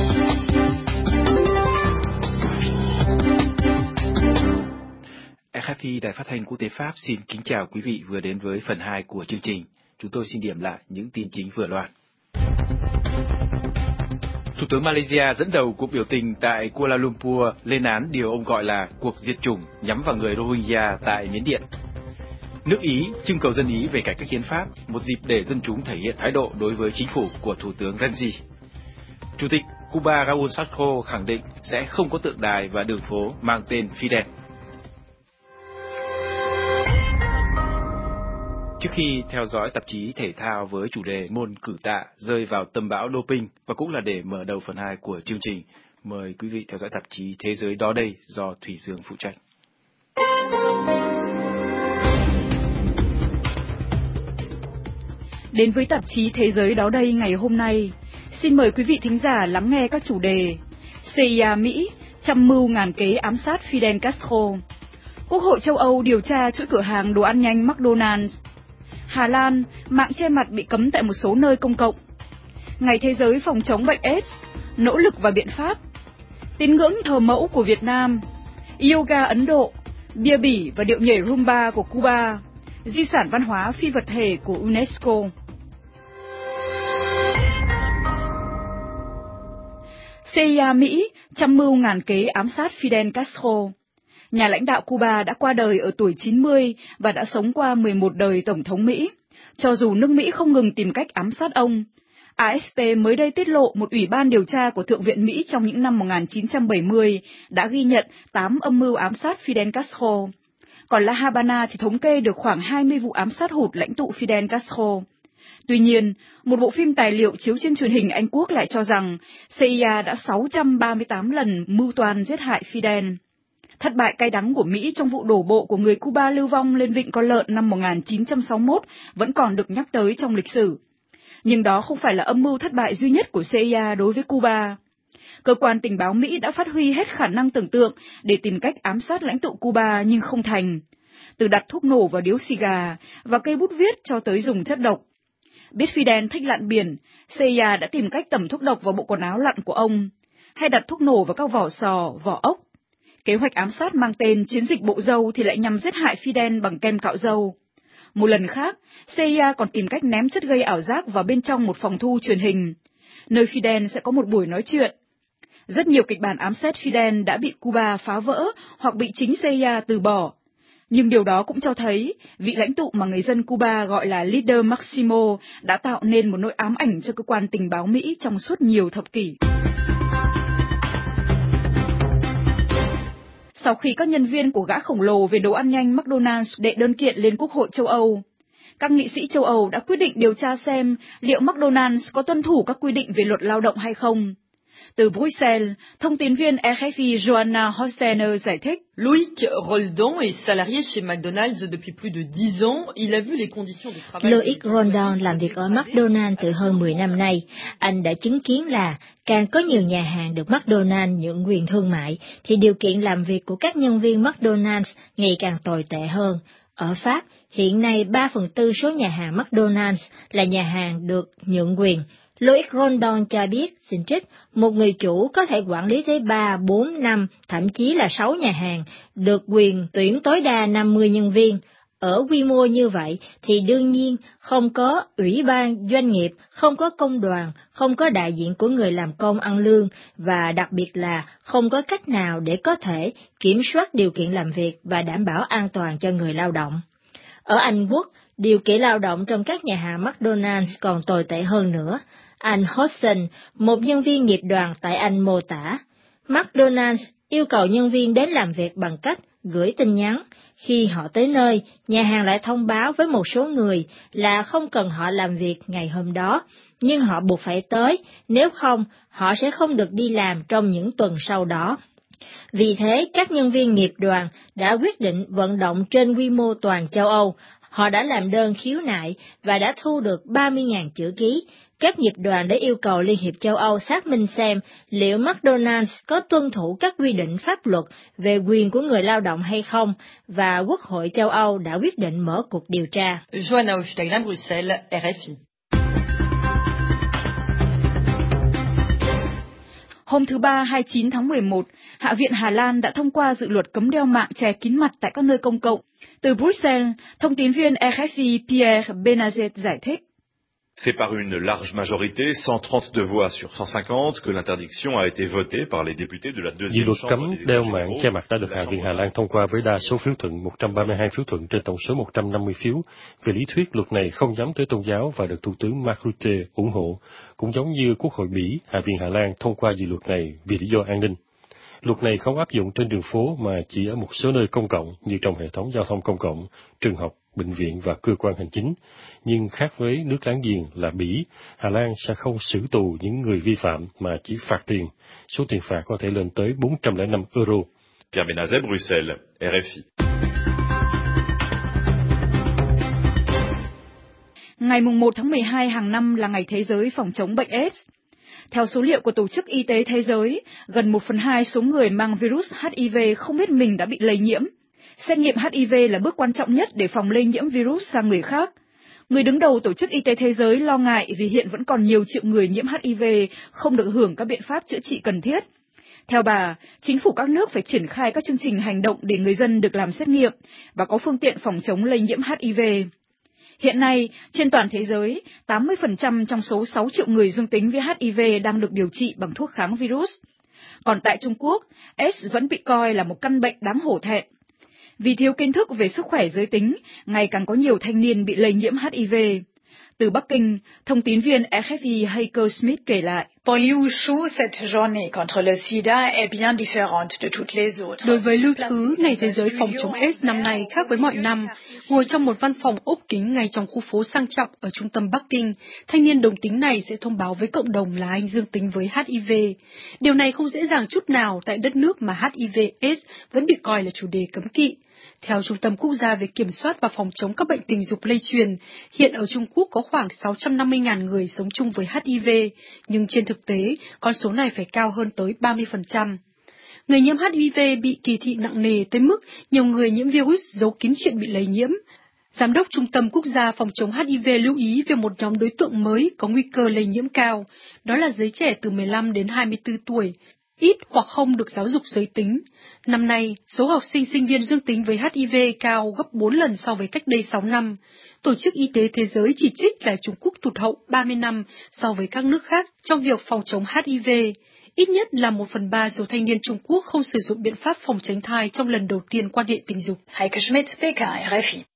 rờ ép i Đài Phát thanh Quốc tế Pháp xin kính chào quý vị vừa đến với phần hai của chương trình. Chúng tôi xin điểm lại những tin chính vừa loan. Thủ tướng Malaysia dẫn đầu cuộc biểu tình tại Kuala Lumpur lên án điều ông gọi là cuộc diệt chủng nhắm vào người Rohingya tại Miến Điện. Nước Ý trưng cầu dân Ý về cải cách hiến pháp, một dịp để dân chúng thể hiện thái độ đối với chính phủ của Thủ tướng Renzi. Chủ tịch Cuba Raúl Castro khẳng định sẽ không có tượng đài và đường phố mang tên Fidel. Trước khi theo dõi tạp chí thể thao với chủ đề môn cử tạ rơi vào tâm bão doping và cũng là để mở đầu phần hai của chương trình, mời quý vị theo dõi tạp chí Thế giới đó đây do Thủy Dương phụ trách. Đến với tạp chí Thế giới đó đây ngày hôm nay, xin mời quý vị thính giả lắng nghe các chủ đề: C I A Mỹ trăm mưu ngàn kế ám sát Fidel Castro, Quốc hội châu Âu điều tra chuỗi cửa hàng đồ ăn nhanh McDonald's, Hà Lan mạng che mặt bị cấm tại một số nơi công cộng, Ngày Thế giới phòng chống bệnh AIDS, nỗ lực và biện pháp, tín ngưỡng thờ mẫu của Việt Nam, yoga Ấn Độ, bia bỉ và điệu nhảy Rumba của Cuba, di sản văn hóa phi vật thể của UNESCO. C I A Mỹ trăm mưu ngàn kế ám sát Fidel Castro. Nhà lãnh đạo Cuba đã qua đời ở tuổi chín mươi và đã sống qua mười một đời Tổng thống Mỹ. Cho dù nước Mỹ không ngừng tìm cách ám sát ông, a ép pê mới đây tiết lộ một ủy ban điều tra của Thượng viện Mỹ trong những năm một nghìn chín trăm bảy mươi đã ghi nhận tám âm mưu ám sát Fidel Castro. Còn La Habana thì thống kê được khoảng hai mươi vụ ám sát hụt lãnh tụ Fidel Castro. Tuy nhiên, một bộ phim tài liệu chiếu trên truyền hình Anh Quốc lại cho rằng xê i a đã sáu trăm ba mươi tám lần mưu toan giết hại Fidel. Thất bại cay đắng của Mỹ trong vụ đổ bộ của người Cuba lưu vong lên Vịnh Con Lợn năm một nghìn chín trăm sáu mươi mốt vẫn còn được nhắc tới trong lịch sử. Nhưng đó không phải là âm mưu thất bại duy nhất của xê i a đối với Cuba. Cơ quan tình báo Mỹ đã phát huy hết khả năng tưởng tượng để tìm cách ám sát lãnh tụ Cuba nhưng không thành. Từ đặt thuốc nổ vào điếu xì gà và cây bút viết cho tới dùng chất độc. Biết Fidel thích lặn biển, xê i a đã tìm cách tẩm thuốc độc vào bộ quần áo lặn của ông, hay đặt thuốc nổ vào các vỏ sò, vỏ ốc. Kế hoạch ám sát mang tên Chiến dịch Bộ Dâu thì lại nhằm giết hại Fidel bằng kem cạo râu. Một lần khác, xê i a còn tìm cách ném chất gây ảo giác vào bên trong một phòng thu truyền hình, nơi Fidel sẽ có một buổi nói chuyện. Rất nhiều kịch bản ám sát Fidel đã bị Cuba phá vỡ hoặc bị chính xê i a từ bỏ. Nhưng điều đó cũng cho thấy vị lãnh tụ mà người dân Cuba gọi là Líder Máximo đã tạo nên một nỗi ám ảnh cho cơ quan tình báo Mỹ trong suốt nhiều thập kỷ. Sau khi các nhân viên của gã khổng lồ về đồ ăn nhanh McDonald's đệ đơn kiện lên Quốc hội châu Âu, các nghị sĩ châu Âu đã quyết định điều tra xem liệu McDonald's có tuân thủ các quy định về luật lao động hay không. Từ Bruxelles, thông tín viên rờ ép i Joanna Hostener giải thích. Loïc Roldan est salarié chez McDonald's depuis plus de dix ans. Il a vu les conditions de travail. Loïc Roldan làm việc ở McDonald's từ hơn mười năm nay. Anh đã chứng kiến là càng có nhiều nhà hàng được McDonald's nhượng quyền thương mại, thì điều kiện làm việc của các nhân viên McDonald's ngày càng tồi tệ hơn. Ở Pháp, hiện nay ba phần tư số nhà hàng McDonald's là nhà hàng được nhượng quyền. Loïc Roldan cho biết, xin trích, một người chủ có thể quản lý tới ba, bốn, năm, thậm chí là sáu nhà hàng, được quyền tuyển tối đa năm mươi nhân viên. Ở quy mô như vậy thì đương nhiên không có ủy ban doanh nghiệp, không có công đoàn, không có đại diện của người làm công ăn lương và đặc biệt là không có cách nào để có thể kiểm soát điều kiện làm việc và đảm bảo an toàn cho người lao động. Ở Anh Quốc, điều kiện lao động trong các nhà hàng McDonald's còn tồi tệ hơn nữa. Anh Hodgson, một nhân viên nghiệp đoàn tại Anh mô tả, McDonald's yêu cầu nhân viên đến làm việc bằng cách gửi tin nhắn. Khi họ tới nơi, nhà hàng lại thông báo với một số người là không cần họ làm việc ngày hôm đó, nhưng họ buộc phải tới, nếu không, họ sẽ không được đi làm trong những tuần sau đó. Vì thế, các nhân viên nghiệp đoàn đã quyết định vận động trên quy mô toàn châu Âu. Họ đã làm đơn khiếu nại và đã thu được ba mươi nghìn chữ ký. Các nghiệp đoàn đã yêu cầu Liên hiệp châu Âu xác minh xem liệu McDonald's có tuân thủ các quy định pháp luật về quyền của người lao động hay không, và Quốc hội châu Âu đã quyết định mở cuộc điều tra. Joanna Hosteiner, Bruxelles, rờ ép i. Hôm thứ Ba hai mươi chín tháng mười một, Hạ viện Hà Lan đã thông qua dự luật cấm đeo mạng che kín mặt tại các nơi công cộng. Từ Bruxelles, thông tín viên rờ ép i Pierre Benazet giải thích. C'est par une large majorité, cent trente-deux voix sur cent cinquante, que l'interdiction a été votée par les députés de la deuxième Dự luật chambre cấm des đeo États mạng che mặt đã được Hạ viện Hà Lan thông qua với đa số phiếu thuận một trăm ba mươi hai phiếu thuận trên tổng số một trăm năm mươi phiếu. Về lý thuyết, luật này không nhắm tới tôn giáo và được Thủ tướng Mark Rutte ủng hộ. Cũng giống như Quốc hội Bỉ, Hạ viện Hà Lan thông qua dự luật này vì lý do an ninh. Luật này không áp dụng trên đường phố mà chỉ ở một số nơi công cộng như trong hệ thống giao thông công cộng, trường học, bệnh viện và cơ quan hành chính. Nhưng khác với nước láng giềng là Bỉ, Hà Lan sẽ không xử tù những người vi phạm mà chỉ phạt tiền. Số tiền phạt có thể lên tới bốn trăm lẻ năm euro. Pierre Benazet, Bruxelles, rờ ép i. Ngày một tháng mười hai hàng năm là Ngày Thế giới phòng chống bệnh AIDS. Theo số liệu của Tổ chức Y tế Thế giới, gần một phần hai số người mang virus H I V không biết mình đã bị lây nhiễm. Xét nghiệm H I V là bước quan trọng nhất để phòng lây nhiễm virus sang người khác. Người đứng đầu Tổ chức Y tế Thế giới lo ngại vì hiện vẫn còn nhiều triệu người nhiễm H I V không được hưởng các biện pháp chữa trị cần thiết. Theo bà, chính phủ các nước phải triển khai các chương trình hành động để người dân được làm xét nghiệm và có phương tiện phòng chống lây nhiễm H I V. Hiện nay, trên toàn thế giới, tám mươi phần trăm trong số sáu triệu người dương tính với H I V đang được điều trị bằng thuốc kháng virus. Còn tại Trung Quốc, AIDS vẫn bị coi là một căn bệnh đáng hổ thẹn. Vì thiếu kiến thức về sức khỏe giới tính, ngày càng có nhiều thanh niên bị lây nhiễm H I V. Từ Bắc Kinh, thông tín viên R F I Heiko Smith kể lại. Pour Liu Shu, cette journée contre le sida est bien différente de toutes les autres. Đối với Lưu Thứ, Ngày Thế giới phòng chống AIDS năm nay khác với mọi năm. Ngồi trong một văn phòng ốp kính ngay trong khu phố sang trọng ở trung tâm Bắc Kinh, thanh niên đồng tính này sẽ thông báo với cộng đồng là anh dương tính với H I V. Điều này không dễ dàng chút nào tại đất nước mà H I V AIDS vẫn bị coi là chủ đề cấm kỵ. Theo Trung tâm Quốc gia về Kiểm soát và Phòng chống các bệnh tình dục lây truyền, hiện ở Trung Quốc có khoảng sáu trăm năm mươi nghìn người sống chung với H I V, nhưng trên thực tế, con số này phải cao hơn tới ba mươi phần trăm. Người nhiễm H I V bị kỳ thị nặng nề tới mức nhiều người nhiễm virus giấu kín chuyện bị lây nhiễm. Giám đốc Trung tâm Quốc gia Phòng chống H I V lưu ý về một nhóm đối tượng mới có nguy cơ lây nhiễm cao, đó là giới trẻ từ mười lăm đến hai mươi tư tuổi. Ít hoặc không được giáo dục giới tính. Năm nay, số học sinh sinh viên dương tính với H I V cao gấp bốn lần so với cách đây sáu năm. Tổ chức Y tế Thế giới chỉ trích là Trung Quốc tụt hậu ba mươi năm so với các nước khác trong việc phòng chống H I V. Ít nhất là một phần ba số thanh niên Trung Quốc không sử dụng biện pháp phòng tránh thai trong lần đầu tiên quan hệ tình dục. Heike Schmidt, Peking, R F I.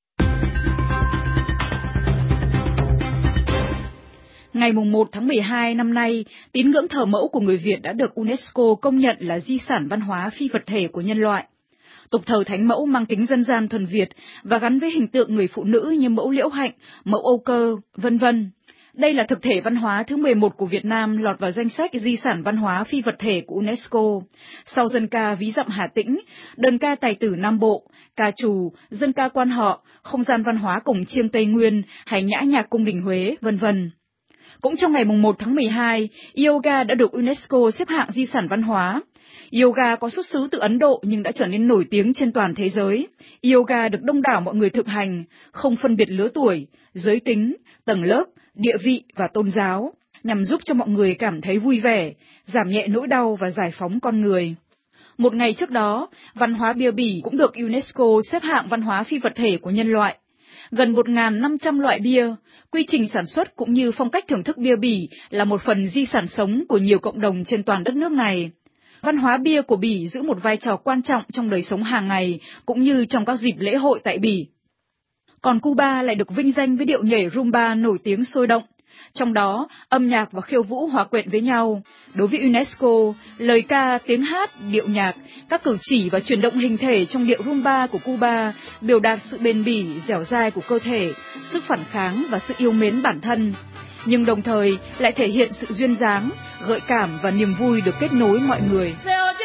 Ngày một tháng mười hai năm nay, tín ngưỡng thờ mẫu của người Việt đã được UNESCO công nhận là di sản văn hóa phi vật thể của nhân loại. Tục thờ thánh mẫu mang tính dân gian thuần Việt và gắn với hình tượng người phụ nữ như mẫu Liễu Hạnh, mẫu Âu Cơ, vân vân. Đây là thực thể văn hóa thứ mười một của Việt Nam lọt vào danh sách di sản văn hóa phi vật thể của UNESCO. Sau dân ca Ví Dặm Hà Tĩnh, đơn ca Tài tử Nam Bộ, ca trù, dân ca quan họ, không gian văn hóa cổng chiêng Tây Nguyên hay nhã nhạc cung đình Huế, vân vân. Cũng trong ngày một tháng mười hai, yoga đã được UNESCO xếp hạng di sản văn hóa. Yoga có xuất xứ từ Ấn Độ nhưng đã trở nên nổi tiếng trên toàn thế giới. Yoga được đông đảo mọi người thực hành, không phân biệt lứa tuổi, giới tính, tầng lớp, địa vị và tôn giáo, nhằm giúp cho mọi người cảm thấy vui vẻ, giảm nhẹ nỗi đau và giải phóng con người. Một ngày trước đó, văn hóa bia bỉ cũng được UNESCO xếp hạng văn hóa phi vật thể của nhân loại. Gần một nghìn năm trăm loại bia, quy trình sản xuất cũng như phong cách thưởng thức bia Bỉ là một phần di sản sống của nhiều cộng đồng trên toàn đất nước này. Văn hóa bia của Bỉ giữ một vai trò quan trọng trong đời sống hàng ngày cũng như trong các dịp lễ hội tại Bỉ. Còn Cuba lại được vinh danh với điệu nhảy rumba nổi tiếng sôi động. Trong đó, âm nhạc và khiêu vũ hòa quyện với nhau. Đối với UNESCO, lời ca, tiếng hát, điệu nhạc, các cử chỉ và chuyển động hình thể trong điệu rumba của Cuba biểu đạt sự bền bỉ, dẻo dai của cơ thể, sức phản kháng và sự yêu mến bản thân. Nhưng đồng thời lại thể hiện sự duyên dáng, gợi cảm và niềm vui được kết nối mọi người.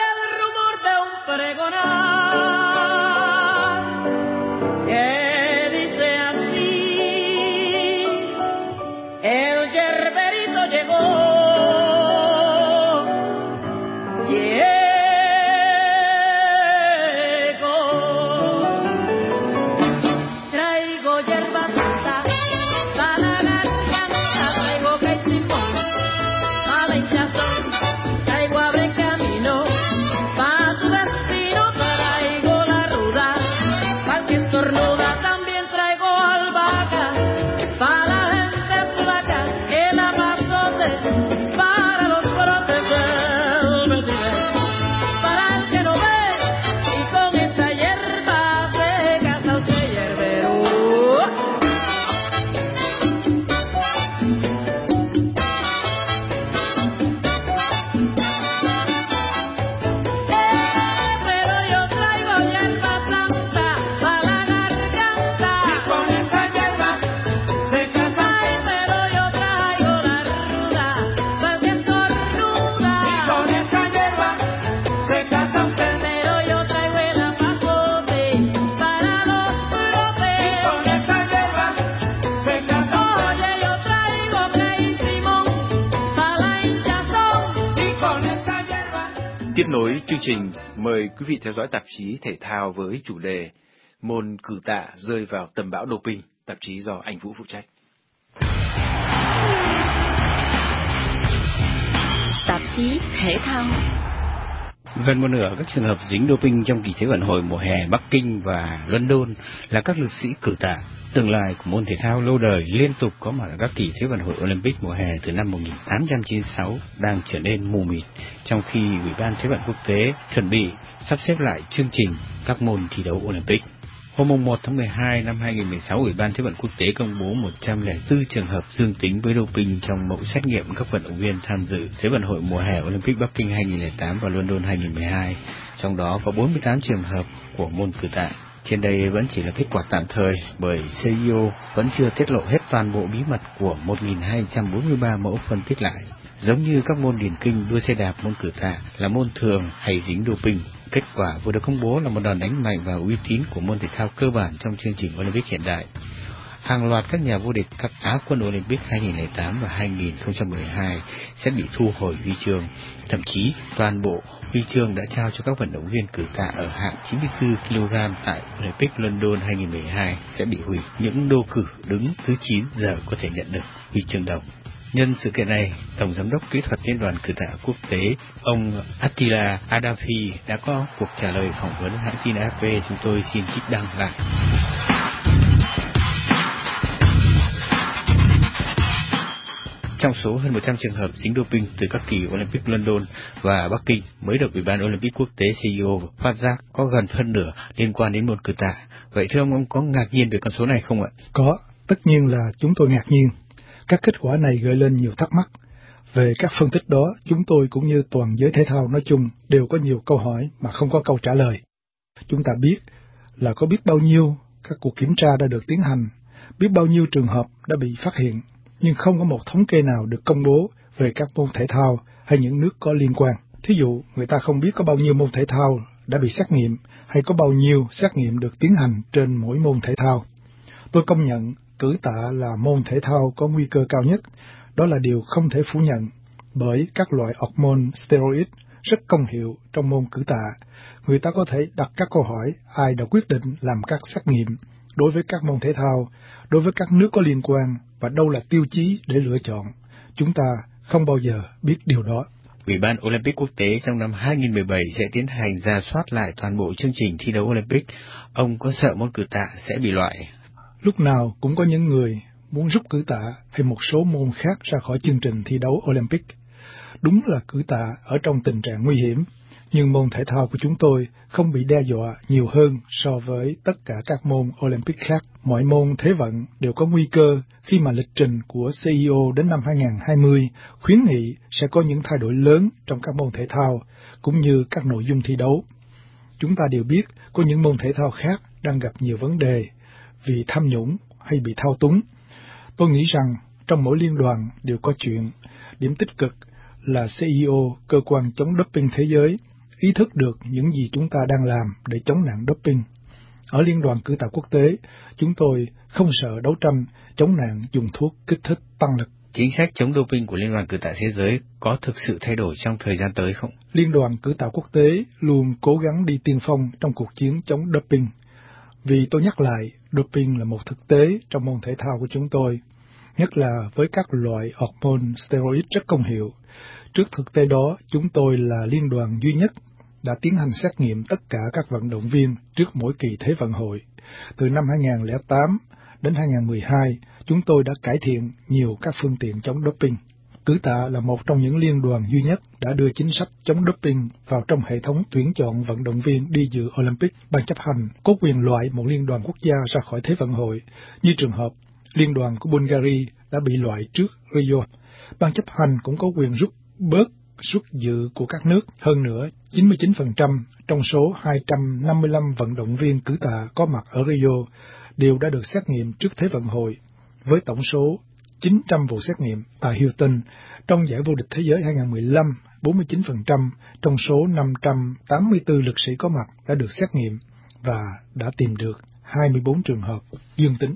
Tiếp nối chương trình, mời quý vị theo dõi tạp chí thể thao với chủ đề Môn cử tạ rơi vào tầm bão doping, tạp chí do anh Vũ phụ trách. Tạp chí thể thao. Gần một nửa các trường hợp dính doping trong kỳ Thế vận hội mùa hè Bắc Kinh và London là các lực sĩ cử tạ. Tương lai của môn thể thao lâu đời liên tục có mặt ở các kỳ Thế vận hội Olympic mùa hè từ năm một nghìn tám trăm chín mươi sáu đang trở nên mù mịt, trong khi Ủy ban Thế vận quốc tế chuẩn bị sắp xếp lại chương trình các môn thi đấu Olympic. Hôm một tháng mười hai năm hai nghìn không trăm mười sáu, Ủy ban Thế vận Quốc tế công bố một trăm lẻ bốn trường hợp dương tính với doping trong mẫu xét nghiệm các vận động viên tham dự Thế vận hội mùa hè Olympic Bắc Kinh hai nghìn không trăm lẻ tám và London hai nghìn không trăm mười hai. Trong đó có bốn mươi tám trường hợp của môn cử tạ. Trên đây vẫn chỉ là kết quả tạm thời bởi xê i ô vẫn chưa tiết lộ hết toàn bộ bí mật của một nghìn hai trăm bốn mươi ba mẫu phân tích lại. Giống như các môn điền kinh, đua xe đạp, môn cử tạ là môn thường hay dính doping. Kết quả vừa được công bố là một đòn đánh mạnh vào uy tín của môn thể thao cơ bản trong chương trình Olympic hiện đại. Hàng loạt các nhà vô địch các Á quân Olympic hai nghìn không trăm lẻ tám và hai nghìn không trăm mười hai sẽ bị thu hồi huy chương. Thậm chí, toàn bộ huy chương đã trao cho các vận động viên cử tạ ở hạng chín mươi tư ki lô gam tại Olympic London hai nghìn không trăm mười hai sẽ bị hủy. Những đô cử đứng thứ chín giờ có thể nhận được huy chương đồng. Nhân sự kiện này, Tổng Giám đốc Kỹ thuật Liên đoàn Cử tạ Quốc tế, ông Attila Adafi đã có cuộc trả lời phỏng vấn hãng tin a ép pê. Chúng tôi xin trích đăng lại. Trong số hơn một trăm trường hợp dính doping từ các kỳ Olympic London và Bắc Kinh mới được Ủy ban Olympic Quốc tế xê i ô phát giác, có gần phân nửa liên quan đến môn cử tạ. Vậy thưa ông, ông có ngạc nhiên về con số này không ạ? Có, tất nhiên là chúng tôi ngạc nhiên. Các kết quả này gợi lên nhiều thắc mắc. Về các phân tích đó, chúng tôi cũng như toàn giới thể thao nói chung đều có nhiều câu hỏi mà không có câu trả lời. Chúng ta biết là có biết bao nhiêu các cuộc kiểm tra đã được tiến hành, biết bao nhiêu trường hợp đã bị phát hiện, nhưng không có một thống kê nào được công bố về các môn thể thao hay những nước có liên quan. Thí dụ, người ta không biết có bao nhiêu môn thể thao đã bị xét nghiệm hay có bao nhiêu xét nghiệm được tiến hành trên mỗi môn thể thao. Tôi công nhận cử tạ là môn thể thao có nguy cơ cao nhất, đó là điều không thể phủ nhận, bởi các loại hormone steroid rất công hiệu trong môn cử tạ. Người ta có thể đặt các câu hỏi ai đã quyết định làm các xét nghiệm đối với các môn thể thao, đối với các nước có liên quan và đâu là tiêu chí để lựa chọn. Chúng ta không bao giờ biết điều đó. Ủy ban Olympic Quốc tế trong năm hai nghìn không trăm mười bảy sẽ tiến hành rà soát lại toàn bộ chương trình thi đấu Olympic. Ông có sợ môn cử tạ sẽ bị loại? Lúc nào cũng có những người muốn rút cử tạ hay một số môn khác ra khỏi chương trình thi đấu Olympic. Đúng là cử tạ ở trong tình trạng nguy hiểm, nhưng môn thể thao của chúng tôi không bị đe dọa nhiều hơn so với tất cả các môn Olympic khác. Mọi môn thế vận đều có nguy cơ khi mà lịch trình của xê i ô đến năm hai nghìn không trăm hai mươi khuyến nghị sẽ có những thay đổi lớn trong các môn thể thao cũng như các nội dung thi đấu. Chúng ta đều biết có những môn thể thao khác đang gặp nhiều vấn đề vì tham nhũng hay bị thao túng. Tôi nghĩ rằng trong mỗi liên đoàn đều có chuyện. Điểm tích cực là xê i ô, cơ quan chống doping thế giới, ý thức được những gì chúng ta đang làm để chống nạn doping. Ở Liên đoàn Cử tạ Quốc tế, chúng tôi không sợ đấu tranh chống nạn dùng thuốc kích thích tăng lực. Chính sách chống doping của Liên đoàn Cử tạ Thế giới có thực sự thay đổi trong thời gian tới không? Liên đoàn Cử tạ Quốc tế luôn cố gắng đi tiên phong trong cuộc chiến chống doping. Vì tôi nhắc lại, doping là một thực tế trong môn thể thao của chúng tôi, nhất là với các loại hormone steroid rất công hiệu. Trước thực tế đó, chúng tôi là liên đoàn duy nhất đã tiến hành xét nghiệm tất cả các vận động viên trước mỗi kỳ Thế vận hội. Từ năm hai nghìn không trăm lẻ tám đến hai nghìn không trăm mười hai, chúng tôi đã cải thiện nhiều các phương tiện chống doping. Cử tạ là một trong những liên đoàn duy nhất đã đưa chính sách chống doping vào trong hệ thống tuyển chọn vận động viên đi dự Olympic. Ban chấp hành có quyền loại một liên đoàn quốc gia ra khỏi Thế vận hội, như trường hợp liên đoàn của Bulgaria đã bị loại trước Rio. Ban chấp hành cũng có quyền rút bớt suất dự của các nước. Hơn nữa, chín mươi chín phần trăm trong số hai trăm năm mươi lăm vận động viên cử tạ có mặt ở Rio đều đã được xét nghiệm trước Thế vận hội, với tổng số chín trăm vụ xét nghiệm. Tại Houston, trong giải vô địch thế giới hai nghìn không trăm mười lăm, bốn mươi chín phần trăm trong số năm trăm tám mươi tư lực sĩ có mặt đã được xét nghiệm và đã tìm được hai mươi bốn trường hợp dương tính.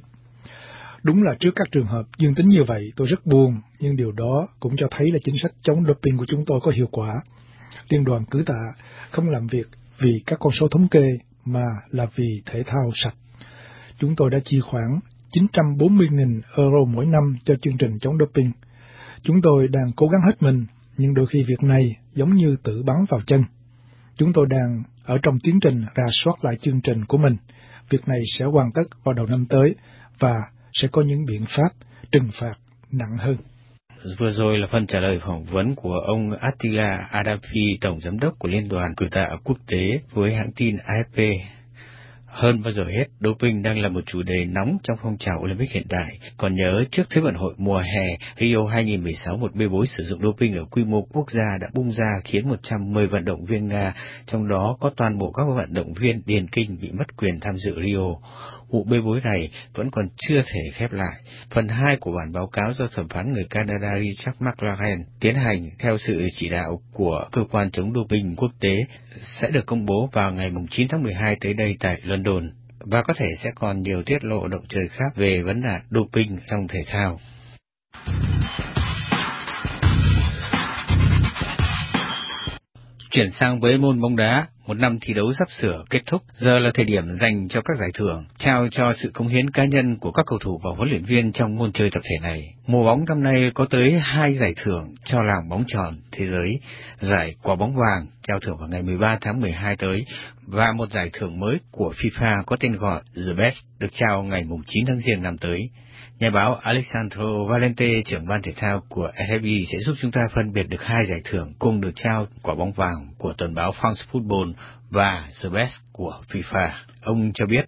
Đúng là trước các trường hợp dương tính như vậy, tôi rất buồn, nhưng điều đó cũng cho thấy là chính sách chống doping của chúng tôi có hiệu quả. Liên đoàn cử tạ không làm việc vì các con số thống kê, mà là vì thể thao sạch. Chúng tôi đã chi khoảng chín trăm bốn mươi nghìn euro mỗi năm cho chương trình chống doping. Chúng tôi đang cố gắng hết mình, nhưng đôi khi việc này giống như tự bắn vào chân. Chúng tôi đang ở trong tiến trình rà soát lại chương trình của mình. Việc này sẽ hoàn tất vào đầu năm tới và sẽ có những biện pháp trừng phạt nặng hơn. Vừa rồi là phần trả lời phỏng vấn của ông Attila Adafi, Tổng Giám đốc của Liên đoàn Cử tạ Quốc tế với hãng tin a ép pê. Hơn bao giờ hết, doping đang là một chủ đề nóng trong phong trào Olympic hiện tại. Còn nhớ trước Thế vận hội mùa hè Rio hai không một sáu, một bê bối sử dụng doping ở quy mô quốc gia đã bung ra khiến một trăm mười vận động viên Nga, trong đó có toàn bộ các vận động viên điền kinh bị mất quyền tham dự Rio. Vụ bê bối này vẫn còn chưa thể khép lại. Phần hai của bản báo cáo do thẩm phán người Canada Richard McLaren tiến hành theo sự chỉ đạo của cơ quan chống doping quốc tế sẽ được công bố vào ngày chín tháng mười hai tới đây tại London, và có thể sẽ còn nhiều tiết lộ động trời khác về vấn nạn doping trong thể thao. Chuyển sang với môn bóng đá, một năm thi đấu sắp sửa kết thúc, giờ là thời điểm dành cho các giải thưởng, trao cho sự cống hiến cá nhân của các cầu thủ và huấn luyện viên trong môn chơi tập thể này. Mùa bóng năm nay có tới hai giải thưởng cho làng bóng tròn thế giới, giải quả bóng vàng trao thưởng vào ngày mười ba tháng mười hai tới, và một giải thưởng mới của FIFA có tên gọi The Best được trao ngày chín tháng Giêng năm tới. Nhà báo Alessandro Valente, trưởng ban thể thao của rờ ép i, sẽ giúp chúng ta phân biệt được hai giải thưởng cùng được trao quả bóng vàng của tuần báo France Football và The Best của FIFA. Ông cho biết.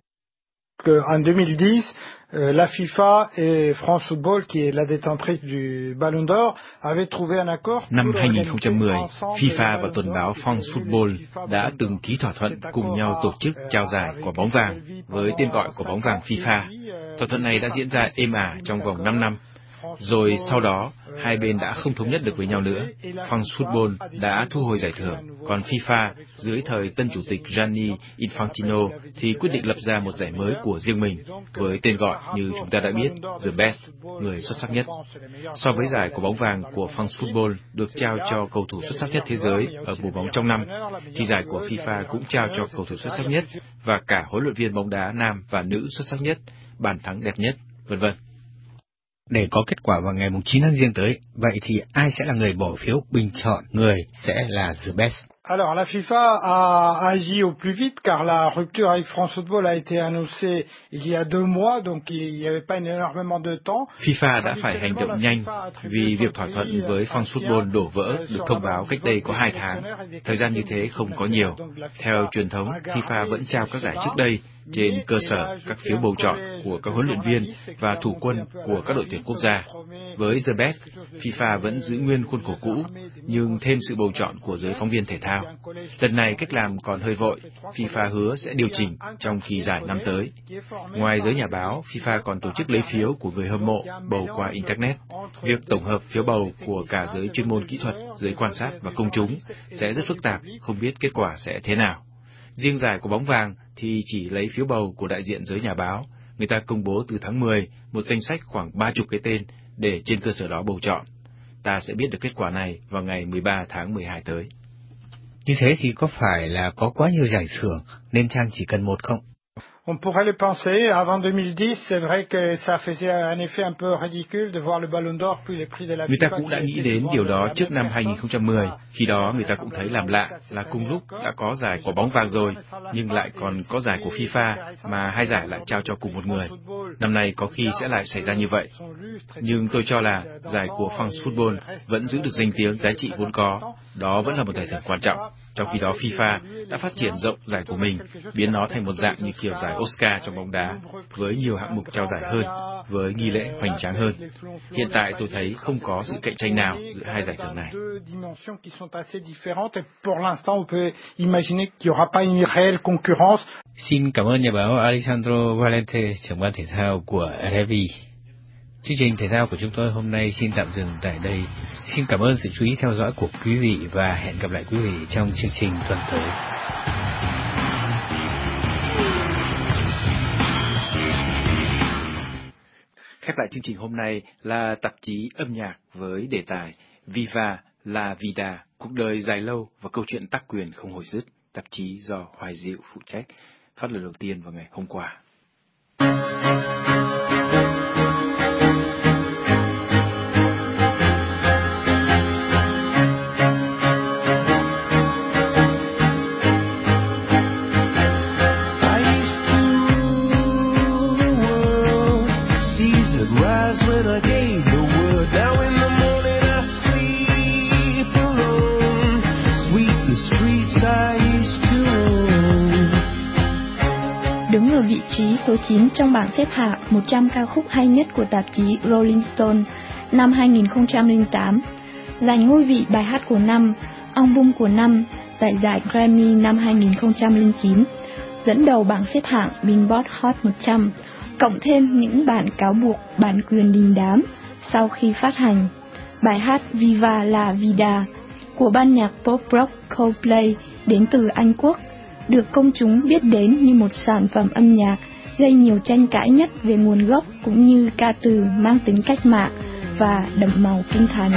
En deux mille dix, la FIFA et France Football, qui est la détentrice du Ballon d'Or, avaient trouvé un accord. Năm hai nghìn không trăm mười, FIFA và tuần báo France Football đã từng ký thỏa thuận cùng nhau tổ chức trao giải quả bóng vàng với tên gọi quả bóng vàng FIFA. Thỏa thuận này đã diễn ra êm ả trong vòng năm năm. Rồi sau đó, hai bên đã không thống nhất được với nhau nữa. France Football đã thu hồi giải thưởng, còn FIFA, dưới thời tân chủ tịch Gianni Infantino, thì quyết định lập ra một giải mới của riêng mình, với tên gọi như chúng ta đã biết, The Best, người xuất sắc nhất. So với giải quả bóng vàng của France Football được trao cho cầu thủ xuất sắc nhất thế giới ở mùa bóng trong năm, thì giải của FIFA cũng trao cho cầu thủ xuất sắc nhất và cả huấn luyện viên bóng đá nam và nữ xuất sắc nhất, bàn thắng đẹp nhất, vân vân. Để có kết quả vào ngày chín tháng Giêng tới, vậy thì ai sẽ là người bỏ phiếu bình chọn người sẽ là The Best? Alors, la FIFA a agi au plus vite car la rupture avec France Football a été annoncée il y a deux mois, donc il n'y avait pas énormément de temps. FIFA đã phải hành động nhanh vì việc thỏa thuận với France Football đổ vỡ được thông báo cách đây có hai tháng. Thời gian như thế không có nhiều. Theo truyền thống, FIFA vẫn trao các giải trước đây trên cơ sở các phiếu bầu chọn của các huấn luyện viên và thủ quân của các đội tuyển quốc gia. Với The Best, FIFA vẫn giữ nguyên khuôn khổ cũ, nhưng thêm sự bầu chọn của giới phóng viên thể thao. Lần này cách làm còn hơi vội, FIFA hứa sẽ điều chỉnh trong kỳ giải năm tới. Ngoài giới nhà báo, FIFA còn tổ chức lấy phiếu của người hâm mộ bầu qua Internet. Việc tổng hợp phiếu bầu của cả giới chuyên môn kỹ thuật, giới quan sát và công chúng sẽ rất phức tạp, không biết kết quả sẽ thế nào. Riêng giải của bóng vàng thì chỉ lấy phiếu bầu của đại diện giới nhà báo. Người ta công bố từ tháng mười một danh sách khoảng ba chục cái tên để trên cơ sở đó bầu chọn. Ta sẽ biết được kết quả này vào ngày mười ba tháng mười hai tới. Như thế thì có phải là có quá nhiều giải thưởng nên Trang chỉ cần một không? On pourrait le penser, avant deux mille dix, c'est vrai que ça faisait un effet un peu ridicule de voir le Ballon d'Or plus les prix de la FIFA. Người ta cũng đã nghĩ đến điều đó trước năm hai nghìn không trăm mười, khi đó người ta cũng thấy làm lạ là cùng lúc đã có giải quả bóng vàng rồi, nhưng lại còn có giải của FIFA mà hai giải lại trao cho cùng một người. Năm nay có khi sẽ lại xảy ra như vậy. Nhưng tôi cho là giải của France Football vẫn giữ được danh tiếng giá trị vốn có, đó vẫn là một giải thưởng quan trọng. Trong khi đó FIFA đã phát triển rộng giải của mình, biến nó thành một dạng như kiểu giải Oscar trong bóng đá, với nhiều hạng mục trao giải hơn, với nghi lễ hoành tráng hơn. Hiện tại tôi thấy không có sự cạnh tranh nào giữa hai giải thưởng này. Xin cảm ơn nhà báo Alessandro Valente, trưởng ban thể thao của rờ ép i. Chương trình thể thao của chúng tôi hôm nay xin tạm dừng tại đây. Xin cảm ơn sự chú ý theo dõi của quý vị và hẹn gặp lại quý vị trong chương trình tuần tới. Khép lại chương trình hôm nay là tạp chí âm nhạc với đề tài Viva la Vida, cuộc đời dài lâu và câu chuyện tác quyền không hồi dứt. Tạp chí do Hoài Diệu phụ trách, phát lần đầu tiên vào ngày hôm qua. Đứng trí số chín trong bảng xếp hạng một trăm ca khúc hay nhất của tạp chí Rolling Stone năm hai nghìn không trăm lẻ tám, giành ngôi vị bài hát của năm, album của năm tại giải Grammy năm hai nghìn không trăm lẻ chín, dẫn đầu bảng xếp hạng Billboard Hot một trăm, cộng thêm những bản cáo buộc bản quyền đình đám sau khi phát hành. Bài hát Viva la Vida của ban nhạc pop rock Coldplay đến từ Anh Quốc được công chúng biết đến như một sản phẩm âm nhạc gây nhiều tranh cãi nhất về nguồn gốc cũng như ca từ mang tính cách mạng và đậm màu kinh thánh.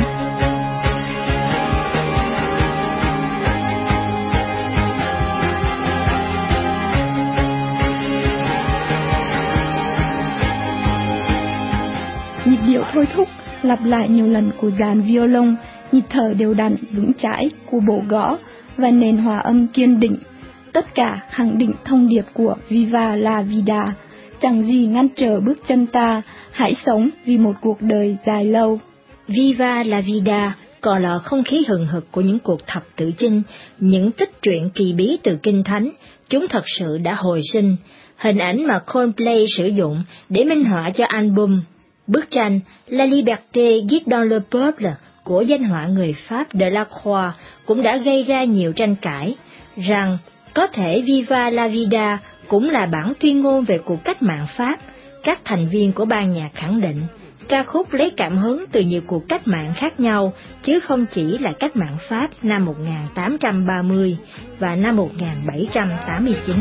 Nhịp điệu thôi thúc lặp lại nhiều lần của dàn violon, nhịp thở đều đặn vững chãi của bộ gõ và nền hòa âm kiên định, tất cả khẳng định thông điệp của Viva la Vida, chẳng gì ngăn trở bước chân ta, hãy sống vì một cuộc đời dài lâu. Viva la Vida còn là không khí hừng hực của những cuộc thập tự chinh, những tích truyện kỳ bí từ Kinh Thánh, chúng thật sự đã hồi sinh, hình ảnh mà Coldplay sử dụng để minh họa cho album. Bức tranh La Liberté Guide dans le Peuple của danh họa người Pháp Delacroix cũng đã gây ra nhiều tranh cãi, rằng có thể Viva la Vida cũng là bản tuyên ngôn về cuộc cách mạng Pháp. Các thành viên của ban nhạc khẳng định, ca khúc lấy cảm hứng từ nhiều cuộc cách mạng khác nhau, chứ không chỉ là cách mạng Pháp năm một nghìn tám trăm ba mươi và năm một nghìn bảy trăm tám mươi chín.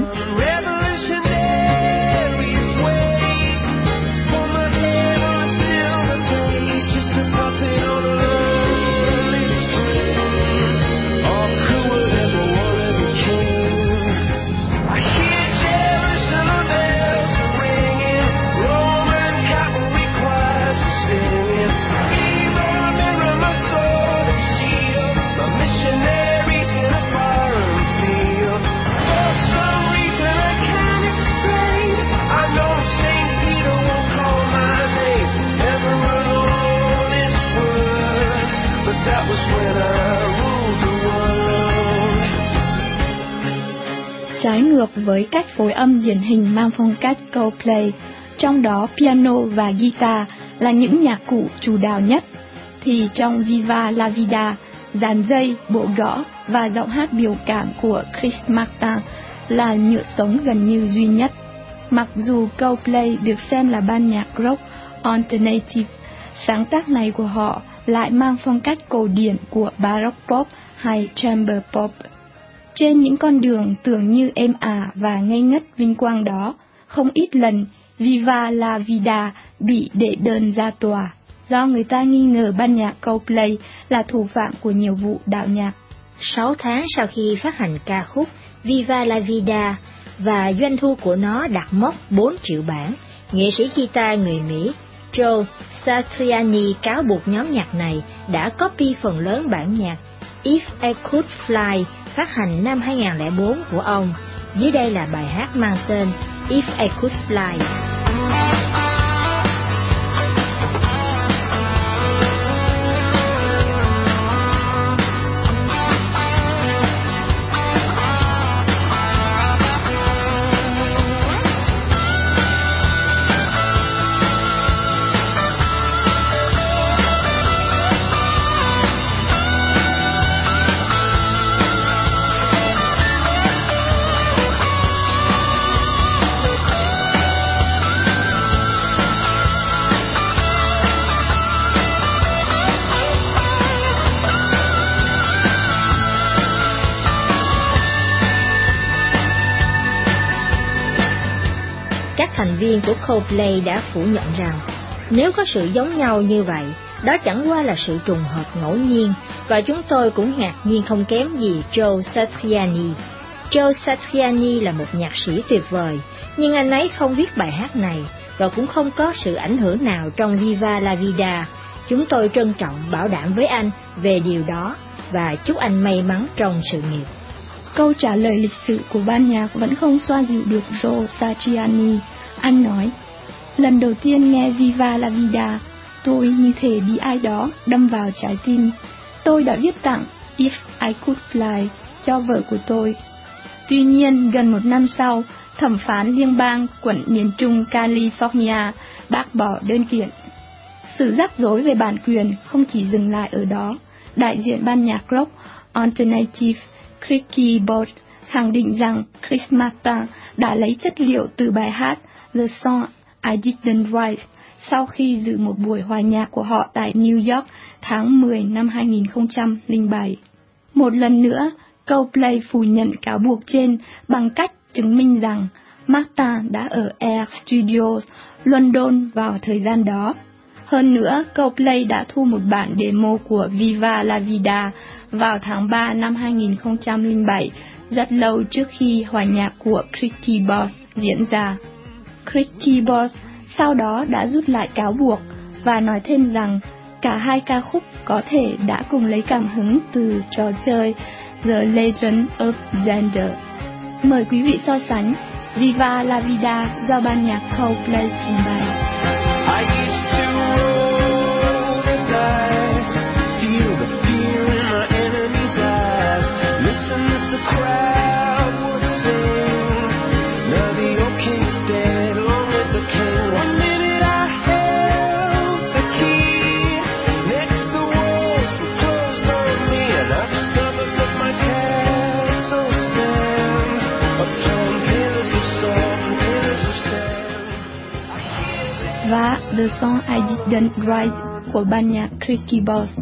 Trái ngược với cách phối âm điển hình mang phong cách Coldplay, trong đó piano và guitar là những nhạc cụ chủ đạo nhất, thì trong Viva la Vida, dàn dây, bộ gõ và giọng hát biểu cảm của Chris Martin là nhựa sống gần như duy nhất. Mặc dù Coldplay được xem là ban nhạc rock alternative, sáng tác này của họ lại mang phong cách cổ điển của baroque pop hay chamber pop. Trên những con đường tưởng như êm ả và ngây ngất vinh quang đó, không ít lần Viva la Vida bị đệ đơn ra tòa, do người ta nghi ngờ ban nhạc Coldplay là thủ phạm của nhiều vụ đạo nhạc. Sáu tháng sau khi phát hành ca khúc Viva la Vida và doanh thu của nó đạt mốc bốn triệu bản, nghệ sĩ guitar người Mỹ Joe Satriani cáo buộc nhóm nhạc này đã copy phần lớn bản nhạc If I Could Fly phát hành năm hai nghìn không trăm lẻ bốn của ông. Dưới đây là bài hát mang tên If I Could Fly. Thành viên của Coldplay đã phủ nhận rằng nếu có sự giống nhau như vậy, đó chẳng qua là sự trùng hợp ngẫu nhiên, và chúng tôi cũng ngạc nhiên không kém gì Joe Satriani. Joe Satriani là một nhạc sĩ tuyệt vời, nhưng anh ấy không viết bài hát này và cũng không có sự ảnh hưởng nào trong Viva la Vida. Chúng tôi trân trọng bảo đảm với anh về điều đó và chúc anh may mắn trong sự nghiệp. Câu trả lời lịch sự của ban nhạc vẫn không xoa dịu được Joe Satriani. Anh nói, lần đầu tiên nghe Viva la Vida, tôi như thể bị ai đó đâm vào trái tim. Tôi đã viết tặng If I Could Fly cho vợ của tôi. Tuy nhiên, gần một năm sau, thẩm phán liên bang quận miền Trung California bác bỏ đơn kiện. Sự rắc rối về bản quyền không chỉ dừng lại ở đó. Đại diện ban nhạc rock Alternative Cricky Board khẳng định rằng Chris Martin đã lấy chất liệu từ bài hát The Song I Didn't Write sau khi dự một buổi hòa nhạc của họ tại New York tháng mười năm hai nghìn không trăm lẻ bảy. Một lần nữa, Coldplay phủ nhận cáo buộc trên bằng cách chứng minh rằng Martin đã ở Air Studios, London vào thời gian đó. Hơn nữa, Coldplay đã thu một bản demo của Viva La Vida vào tháng ba năm hai nghìn không trăm lẻ bảy, rất lâu trước khi hòa nhạc của Cricky Boss diễn ra. Cricky Boss sau đó đã rút lại cáo buộc và nói thêm rằng cả hai ca khúc có thể đã cùng lấy cảm hứng từ trò chơi The Legend of Zelda. Mời quý vị so sánh Viva La Vida do ban nhạc Coldplay trình bày. Và The Song I Didn't Write của ban nhạc Cricky Boss.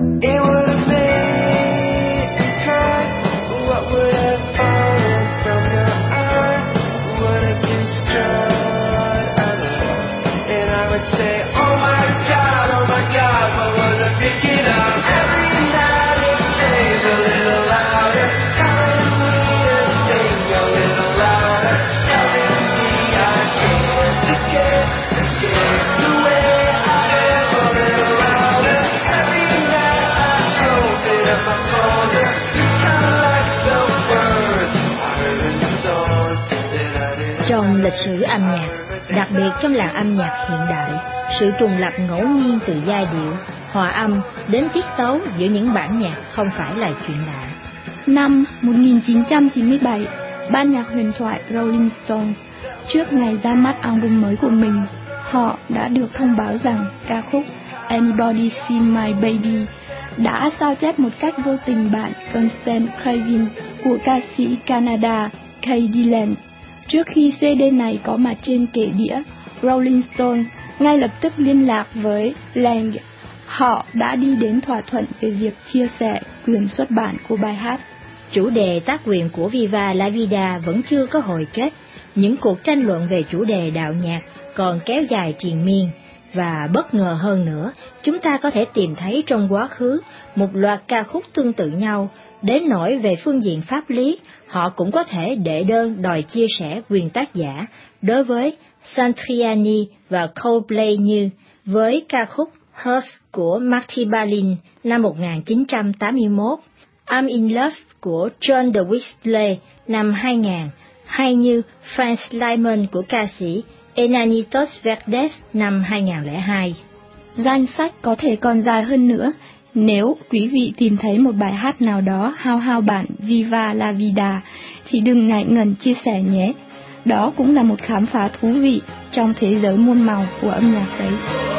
Trong lịch sử âm nhạc, đặc biệt trong làng âm nhạc hiện đại, sự trùng lập ngẫu nhiên từ giai điệu, hòa âm đến tiết tấu giữa những bản nhạc không phải là chuyện lạ. Năm một nghìn chín trăm chín mươi bảy, ban nhạc huyền thoại Rolling Stones trước ngày ra mắt album mới của mình, họ đã được thông báo rằng ca khúc Anybody Seen My Baby đã sao chép một cách vô tình bản Constant Craving của ca sĩ Canada Kay Dylan. Trước khi xê đê này có mặt trên kệ đĩa, Rolling Stones ngay lập tức liên lạc với Lang. Họ đã đi đến thỏa thuận về việc chia sẻ quyền xuất bản của bài hát. Chủ đề tác quyền của Viva La Vida vẫn chưa có hồi kết. Những cuộc tranh luận về chủ đề đạo nhạc còn kéo dài triền miên. Và bất ngờ hơn nữa, chúng ta có thể tìm thấy trong quá khứ một loạt ca khúc tương tự nhau, đến nỗi về phương diện pháp lý, họ cũng có thể đệ đơn đòi chia sẻ quyền tác giả đối với Satriani và Coldplay như với ca khúc Hearts của Marty Balin năm một nghìn chín trăm tám mươi mốt, I'm in Love của John de Whistler năm hai nghìn, hay như Franz Lyman của ca sĩ Enanitos Verdes năm hai nghìn không trăm lẻ hai. Danh sách có thể còn dài hơn nữa. Nếu quý vị tìm thấy một bài hát nào đó hao hao bản Viva La Vida thì đừng ngại ngần chia sẻ nhé. Đó cũng là một khám phá thú vị trong thế giới muôn màu của âm nhạc đấy.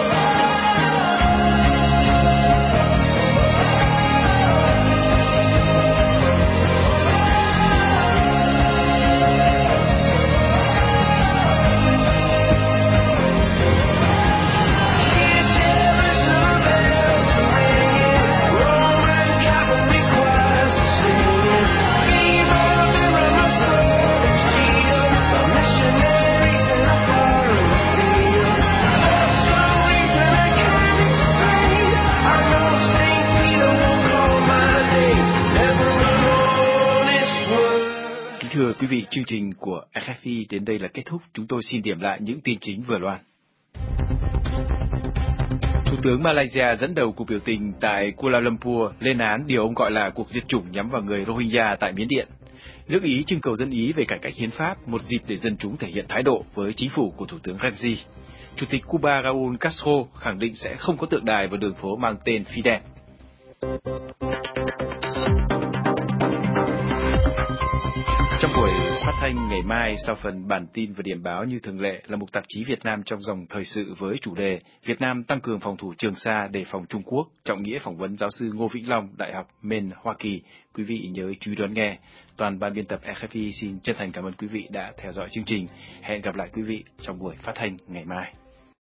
Thưa quý vị, chương trình của rờ ép i đến đây là kết thúc. Chúng tôi xin điểm lại những tin chính vừa loan. Thủ tướng Malaysia dẫn đầu cuộc biểu tình tại Kuala Lumpur lên án điều ông gọi là cuộc diệt chủng nhắm vào người Rohingya tại Miến Điện. Nước Ý trưng cầu dân Ý về cải cách hiến pháp, một dịp để dân chúng thể hiện thái độ với chính phủ của Thủ tướng Renzi. Chủ tịch Cuba Raúl Castro khẳng định sẽ không có tượng đài vào đường phố mang tên Fidel. Trong buổi phát thanh thanh ngày mai sau phần bản tin và điểm báo như thường lệ là một tạp chí Việt Nam trong dòng thời sự với chủ đề Việt Nam tăng cường phòng thủ Trường Sa đề phòng Trung Quốc, trọng nghĩa phỏng vấn giáo sư Ngô Vĩnh Long, Đại học Maine, Hoa Kỳ. Quý vị nhớ chú ý đón nghe. Toàn ban biên tập rờ ép i xin chân thành cảm ơn quý vị đã theo dõi chương trình. Hẹn gặp lại quý vị trong buổi phát thanh ngày mai.